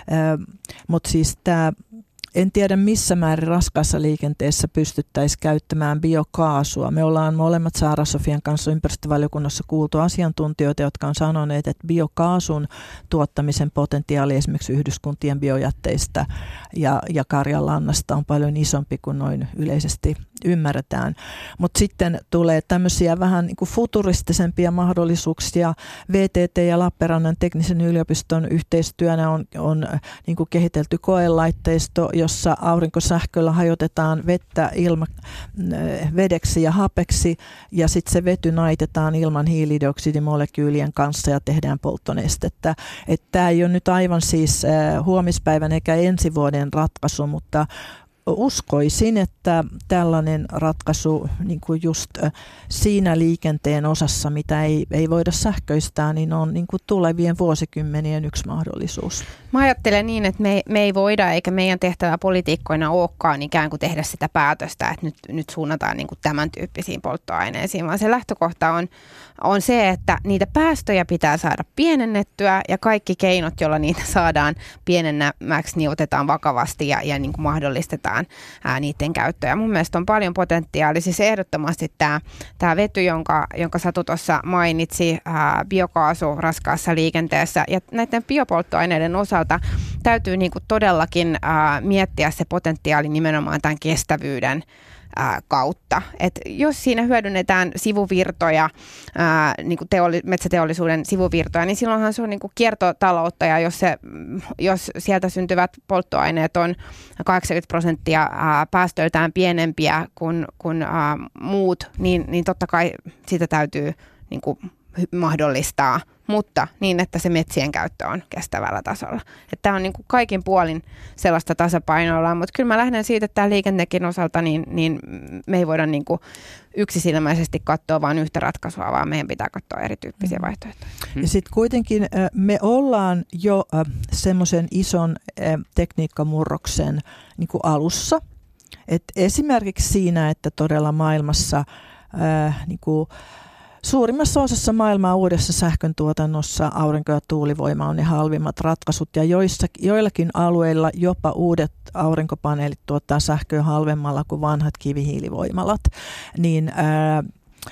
mutta siis tämä en tiedä missä määrin raskaassa liikenteessä pystyttäisiin käyttämään biokaasua. Me ollaan molemmat Saara-Sofian kanssa ympäristövaliokunnassa kuultu asiantuntijoita, jotka on sanoneet, että biokaasun tuottamisen potentiaali esimerkiksi yhdyskuntien biojätteistä ja, ja karjanlannasta on paljon isompi kuin noin yleisesti ymmärretään. Mutta sitten tulee tämmöisiä vähän niin kuin futuristisempia mahdollisuuksia. V T T ja Lappeenrannan teknisen yliopiston yhteistyönä on, on niin kuin kehitelty koelaitteisto, jossa aurinkosähköllä hajotetaan vettä ilma, vedeksi ja hapeksi ja sitten se vety naitetaan ilman hiilidioksidimolekyylien kanssa ja tehdään polttonestettä. Tämä ei ole nyt aivan siis äh, huomispäivän eikä ensi vuoden ratkaisu, mutta uskoisin, että tällainen ratkaisu niin kuin just siinä liikenteen osassa, mitä ei, ei voida sähköistää, niin on niin kuin tulevien vuosikymmenien yksi mahdollisuus. Mä ajattelen niin, että me, me ei voida eikä meidän tehtävä poliitikkoina olekaan ikään kuin tehdä sitä päätöstä, että nyt, nyt suunnataan niin kuin tämän tyyppisiin polttoaineisiin, vaan se lähtökohta on, on se, että niitä päästöjä pitää saada pienennettyä ja kaikki keinot, joilla niitä saadaan pienennemäksi, niin otetaan vakavasti ja, ja niin kuin mahdollistetaan vähennetään ää, niiden käyttöä. Mun mielestä on paljon potentiaalia. Siis ehdottomasti tämä, tämä vety, jonka, jonka Satu tuossa mainitsi, ää, biokaasu raskaassa liikenteessä. Ja näiden biopolttoaineiden osalta täytyy niinku todellakin ää, miettiä se potentiaali nimenomaan tämän kestävyyden Ää, kautta. Et jos siinä hyödynnetään sivuvirtoja, ää, niin kuin teolli, metsäteollisuuden sivuvirtoja, niin silloinhan se on niin kuin kiertotaloutta, ja jos, se, jos sieltä syntyvät polttoaineet on kahdeksankymmentä prosenttia ää, päästöiltään pienempiä kuin, kuin ää, muut, niin, niin totta kai sitä täytyy niin kuin mahdollistaa, mutta niin, että se metsien käyttö on kestävällä tasolla. Tämä on niin kuin kaikin puolin sellaista tasapainoilua, mutta kyllä mä lähden siitä, että tämä liikennekin osalta niin, niin me ei voida niin kuin yksisilmäisesti katsoa vain yhtä ratkaisua, vaan meidän pitää katsoa erityyppisiä vaihtoehtoja. Ja sitten kuitenkin me ollaan jo semmoisen ison tekniikkamurroksen niin kuin alussa. Et esimerkiksi siinä, että todella maailmassa ää, niin kuin suurimmassa osassa maailmaa uudessa sähköntuotannossa aurinko- ja tuulivoima on ne halvimmat ratkaisut, ja joissa, joillakin alueilla jopa uudet aurinkopaneelit tuottaa sähköä halvemmalla kuin vanhat kivihiilivoimalat. Niin ää,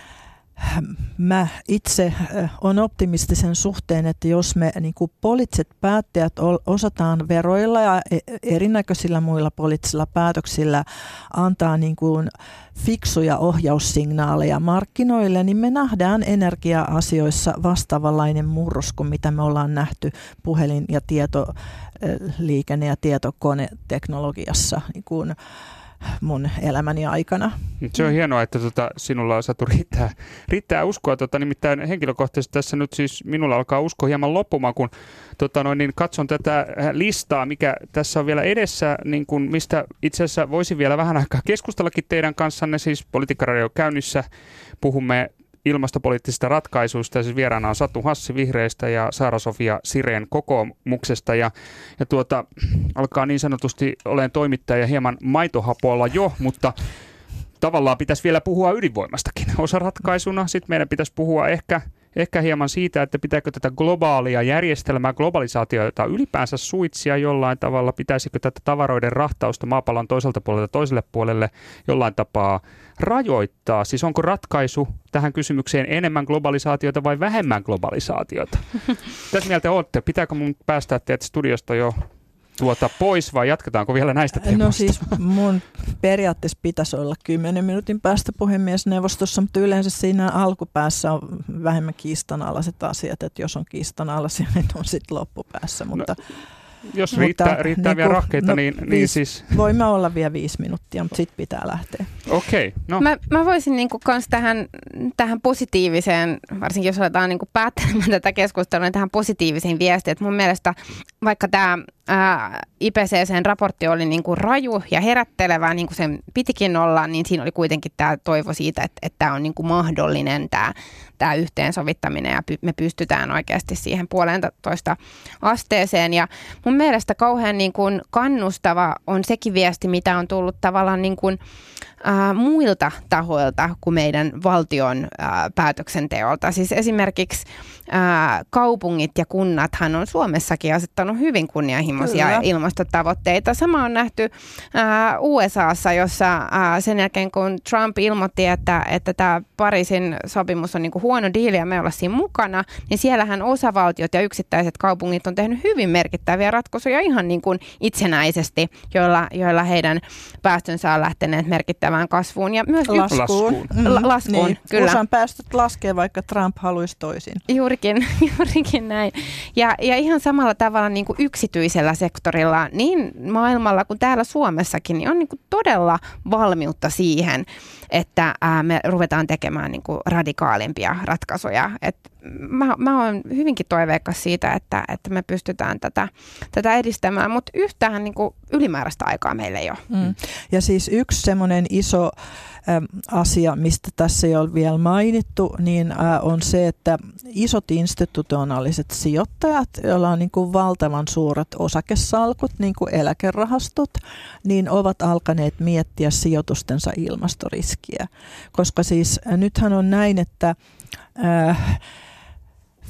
mä itse olen optimistisen suhteen, että jos me niin kuin poliittiset päättäjät osataan veroilla ja erinäköisillä muilla poliittisilla päätöksillä antaa niin kuin fiksuja ohjaussignaaleja markkinoille, niin me nähdään energia-asioissa vastaavanlainen murros kuin mitä me ollaan nähty puhelin- ja tietoliikenne- ja tietokoneteknologiassa niin kuin mun elämäni aikana. Se on hienoa, että tota, sinulla, Satu, riittää, riittää uskoa. Tota, nimittäin henkilökohtaisesti tässä nyt siis minulla alkaa usko hieman loppumaan, kun tota, noin, niin katson tätä listaa, mikä tässä on vielä edessä, niin kun, mistä itse asiassa voisin vielä vähän aikaa keskustellakin teidän kanssanne. Siis Politiikkaradio käynnissä, puhumme ilmastopoliittisista ratkaisuista. Siis vieraana on Satu Hassi Vihreistä ja Saara-Sofia Sirén kokoomuksesta. Ja, ja tuota, alkaa niin sanotusti, olen toimittaja hieman maitohapolla jo, mutta tavallaan pitäisi vielä puhua ydinvoimastakin osaratkaisuna. Sitten meidän pitäisi puhua ehkä, ehkä hieman siitä, että pitääkö tätä globaalia järjestelmää, globalisaatiota ylipäänsä suitsia jollain tavalla. Pitäisikö tätä tavaroiden rahtausta maapallon toiselta puolelta toiselle puolelle jollain tapaa rajoittaa? Siis onko ratkaisu tähän kysymykseen enemmän globalisaatiota vai vähemmän globalisaatiota? Tässä mieltä olette. Pitääkö mun päästää teidät studiosta jo tuota pois vai jatketaanko vielä näistä teemoista? No siis mun periaatteessa pitäisi olla kymmenen minuutin päästä puhemiesneuvostossa, mutta yleensä siinä alkupäässä on vähemmän kiistanalaiset asiat, että jos on kiistanalaisia, niin on sitten loppupäässä. Mutta, no, jos riittää, mutta, riittää niin vielä kun, rahkeita, no, niin, viisi, niin siis... Voimme olla vielä viisi minuuttia, mutta sitten pitää lähteä. Okei, okay, no. Mä, mä voisin niinku kans tähän, tähän positiiviseen, varsinkin jos aletaan niinku päättelemään tätä keskustelua, niin tähän positiiviseen viestiin, että mun mielestä vaikka tämä I P C C:n raportti oli niinku raju ja herättelevä, niin kuin sen pitikin olla, niin siinä oli kuitenkin tämä toivo siitä, että, että tämä on niinku mahdollinen tämä, tämä yhteensovittaminen ja me pystytään oikeasti siihen puolentoista asteeseen. Ja mun mielestä kauhean niinku kannustava on sekin viesti, mitä on tullut tavallaan niinku Äh, muilta tahoilta kuin meidän valtion äh, päätöksenteolta. Siis esimerkiksi äh, kaupungit ja kunnathan on Suomessakin asettanut hyvin kunnianhimoisia Kyllä. ilmastotavoitteita. Sama on nähty äh, U S A:ssa, jossa äh, sen jälkeen kun Trump ilmoitti, että, että tämä Pariisin sopimus on niinku huono diili ja me ollaan siinä mukana, niin siellähän osavaltiot ja yksittäiset kaupungit on tehnyt hyvin merkittäviä ratkaisuja ihan niin kuin itsenäisesti, joilla, joilla heidän päästönsä on lähteneet merkittävään kasvuun ja myös laskuun. Mm, La- laskuun niin. kyllä. U S A:n päästöt laskee, vaikka Trump haluaisi toisin. Juurikin, juurikin näin. Ja, ja ihan samalla tavalla niin kuin yksityisellä sektorilla, niin maailmalla kuin täällä Suomessakin, niin on niin kuin todella valmiutta siihen, että ää, me ruvetaan tekemään niin kuin radikaalimpia ratkaisuja. Et mä, mä oon hyvinkin toiveikas siitä, että, että me pystytään tätä, tätä edistämään, mutta yhtään niin kuin ylimääräistä aikaa meillä ei ole. Mm. Ja siis yksi semmoinen iso äm, asia, mistä tässä ei ole vielä mainittu, niin ä, on se, että isot institutionaaliset sijoittajat, joilla on niin kuin valtavan suuret osakesalkut, niin kuin eläkerahastot, niin ovat alkaneet miettiä sijoitustensa ilmastoriskiä. Koska siis nythän on näin, että äh,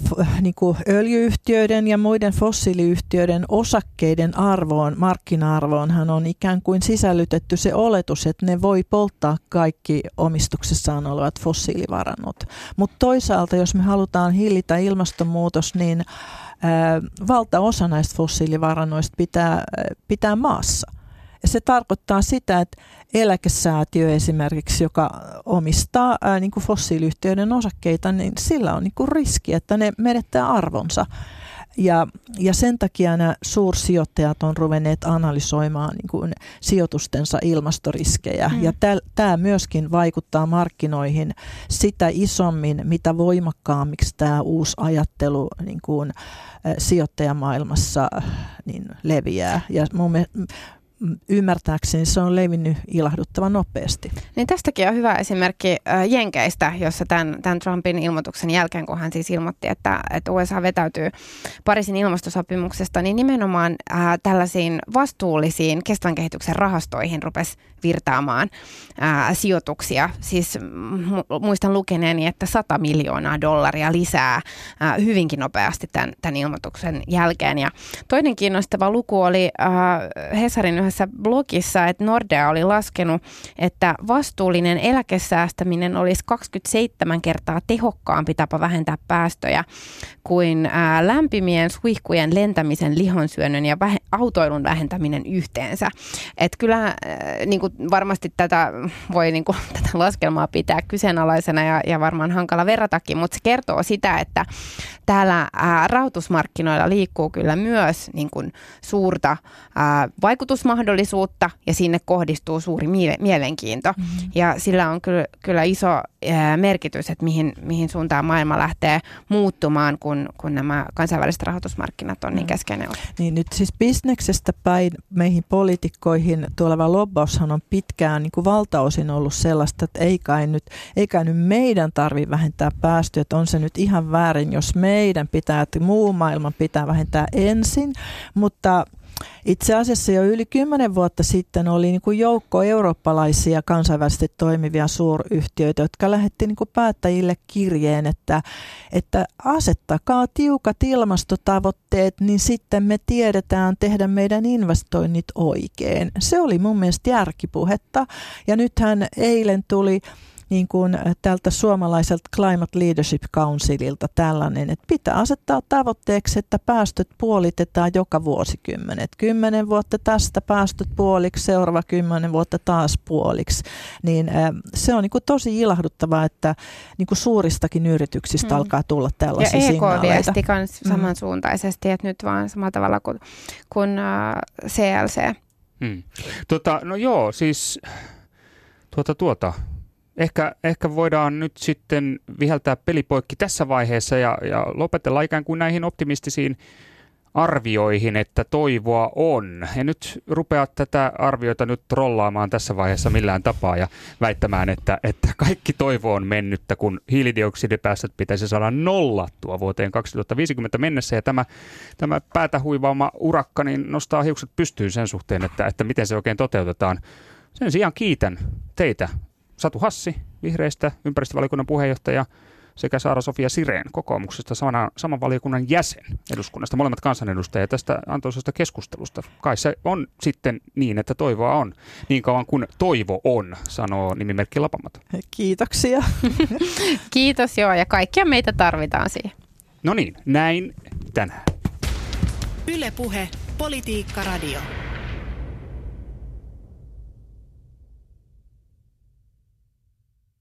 niin kuin öljyyhtiöiden ja muiden fossiiliyhtiöiden osakkeiden arvoon, markkina-arvoonhan on ikään kuin sisällytetty se oletus, että ne voi polttaa kaikki omistuksessaan olevat fossiilivarannot. Mutta toisaalta, jos me halutaan hillitä ilmastonmuutos, niin ää, valtaosa näistä fossiilivarannoista pitää, pitää maassa. Ja se tarkoittaa sitä, että eläkesäätiö esimerkiksi, joka omistaa ää, niin kuin fossiiliyhtiöiden osakkeita, niin sillä on niin kuin riski, että ne menettää arvonsa. Ja, ja sen takia nämä suursijoittajat on ruvenneet analysoimaan niin kuin sijoitustensa ilmastoriskejä. Mm. Ja tämä myöskin vaikuttaa markkinoihin sitä isommin, mitä voimakkaammiksi tämä uusi ajattelu niin kuin, ä, sijoittajamaailmassa niin leviää. Ja mun mielestä ymmärtääkseni se on levinnyt ilahduttavan nopeasti. Niin tästäkin on hyvä esimerkki äh, Jenkeistä, jossa tämän, tämän Trumpin ilmoituksen jälkeen, kun hän siis ilmoitti, että, että U S A vetäytyy Pariisin ilmastosopimuksesta, niin nimenomaan äh, tällaisiin vastuullisiin kestävän kehityksen rahastoihin rupesi virtaamaan äh, sijoituksia. Siis mu- muistan lukeneeni, että sata miljoonaa dollaria lisää äh, hyvinkin nopeasti tämän, tämän ilmoituksen jälkeen. Ja toinen kiinnostava luku oli äh, Hesarin yhdessä blogissa, että Nordea oli laskenut, että vastuullinen eläkesäästäminen olisi kaksikymmentäseitsemän kertaa tehokkaampi tapa vähentää päästöjä kuin ää, lämpimien suihkujen lentämisen, lihonsyönnön ja vähe- autoilun vähentäminen yhteensä. Että kyllä ää, niin kuin varmasti tätä voi niin kuin, tätä laskelmaa pitää kyseenalaisena ja, ja varmaan hankala verratakin, mutta se kertoo sitä, että täällä ää, rahoitusmarkkinoilla liikkuu kyllä myös niin kuin suurta ää, vaikutusmahdollisuutta ja sinne kohdistuu suuri mie- mielenkiinto. Mm-hmm. Ja sillä on kyllä, kyllä iso ää, merkitys, että mihin, mihin suuntaan maailma lähtee muuttumaan, kun, kun nämä kansainväliset rahoitusmarkkinat on niin keskeinen osa. Niin nyt siis bisneksestä päin meihin poliitikkoihin tuleva lobbaushan on pitkään niin kuin valtaosin ollut sellaista, että ei kai nyt, ei kai nyt meidän tarvitse vähentää päästöjä, että on se nyt ihan väärin, jos meidän pitää, että muu maailman pitää vähentää ensin, mutta itse asiassa jo yli kymmenen vuotta sitten oli niin kuin joukko eurooppalaisia kansainvälisesti toimivia suuryhtiöitä, jotka lähetti niin kuin päättäjille kirjeen, että, että asettakaa tiukat ilmastotavoitteet, niin sitten me tiedetään tehdä meidän investoinnit oikein. Se oli mun mielestä järkipuhetta ja nythän eilen tuli niin kuin tältä suomalaiselta Climate Leadership Councililta tällainen, että pitää asettaa tavoitteeksi, että päästöt puolitetaan joka vuosikymmenet. Kymmenen vuotta tästä päästöt puoliksi, seuraava kymmenen vuotta taas puoliksi. Niin äh, se on niin kuin tosi ilahduttavaa, että niin kuin suuristakin yrityksistä mm. alkaa tulla tällaisia ja signaaleita. Ja E K viesti myös samansuuntaisesti, että nyt vaan samalla tavalla kuin, kuin uh, C L C. Hmm. Tota, no joo, siis tuota tuota. Ehkä, ehkä voidaan nyt sitten viheltää pelipoikki tässä vaiheessa ja, ja lopetella ikään kuin näihin optimistisiin arvioihin, että toivoa on. En nyt rupea tätä arviota nyt trollaamaan tässä vaiheessa millään tapaa ja väittämään, että, että kaikki toivo on mennyttä, kun hiilidioksidipäästöt pitäisi saada nollattua vuoteen kaksituhattaviisikymmentä mennessä. Ja tämä, tämä päätä huivaama urakka niin nostaa hiukset pystyyn sen suhteen, että, että miten se oikein toteutetaan. Sen sijaan kiitän teitä. Satu Hassi Vihreistä, ympäristövaliokunnan puheenjohtaja, sekä Saara-Sofia Sirén kokoomuksesta, samana, saman valiokunnan jäsen eduskunnasta, molemmat kansanedustajat tästä antoisesta keskustelusta. Kai se on sitten niin, että toivoa on. Niin kauan kuin toivo on, sanoo nimimerkki Lapamat. Kiitoksia. Kiitos joo, ja kaikkia meitä tarvitaan siihen. No niin, näin tänään. Yle Puhe, Politiikka Radio.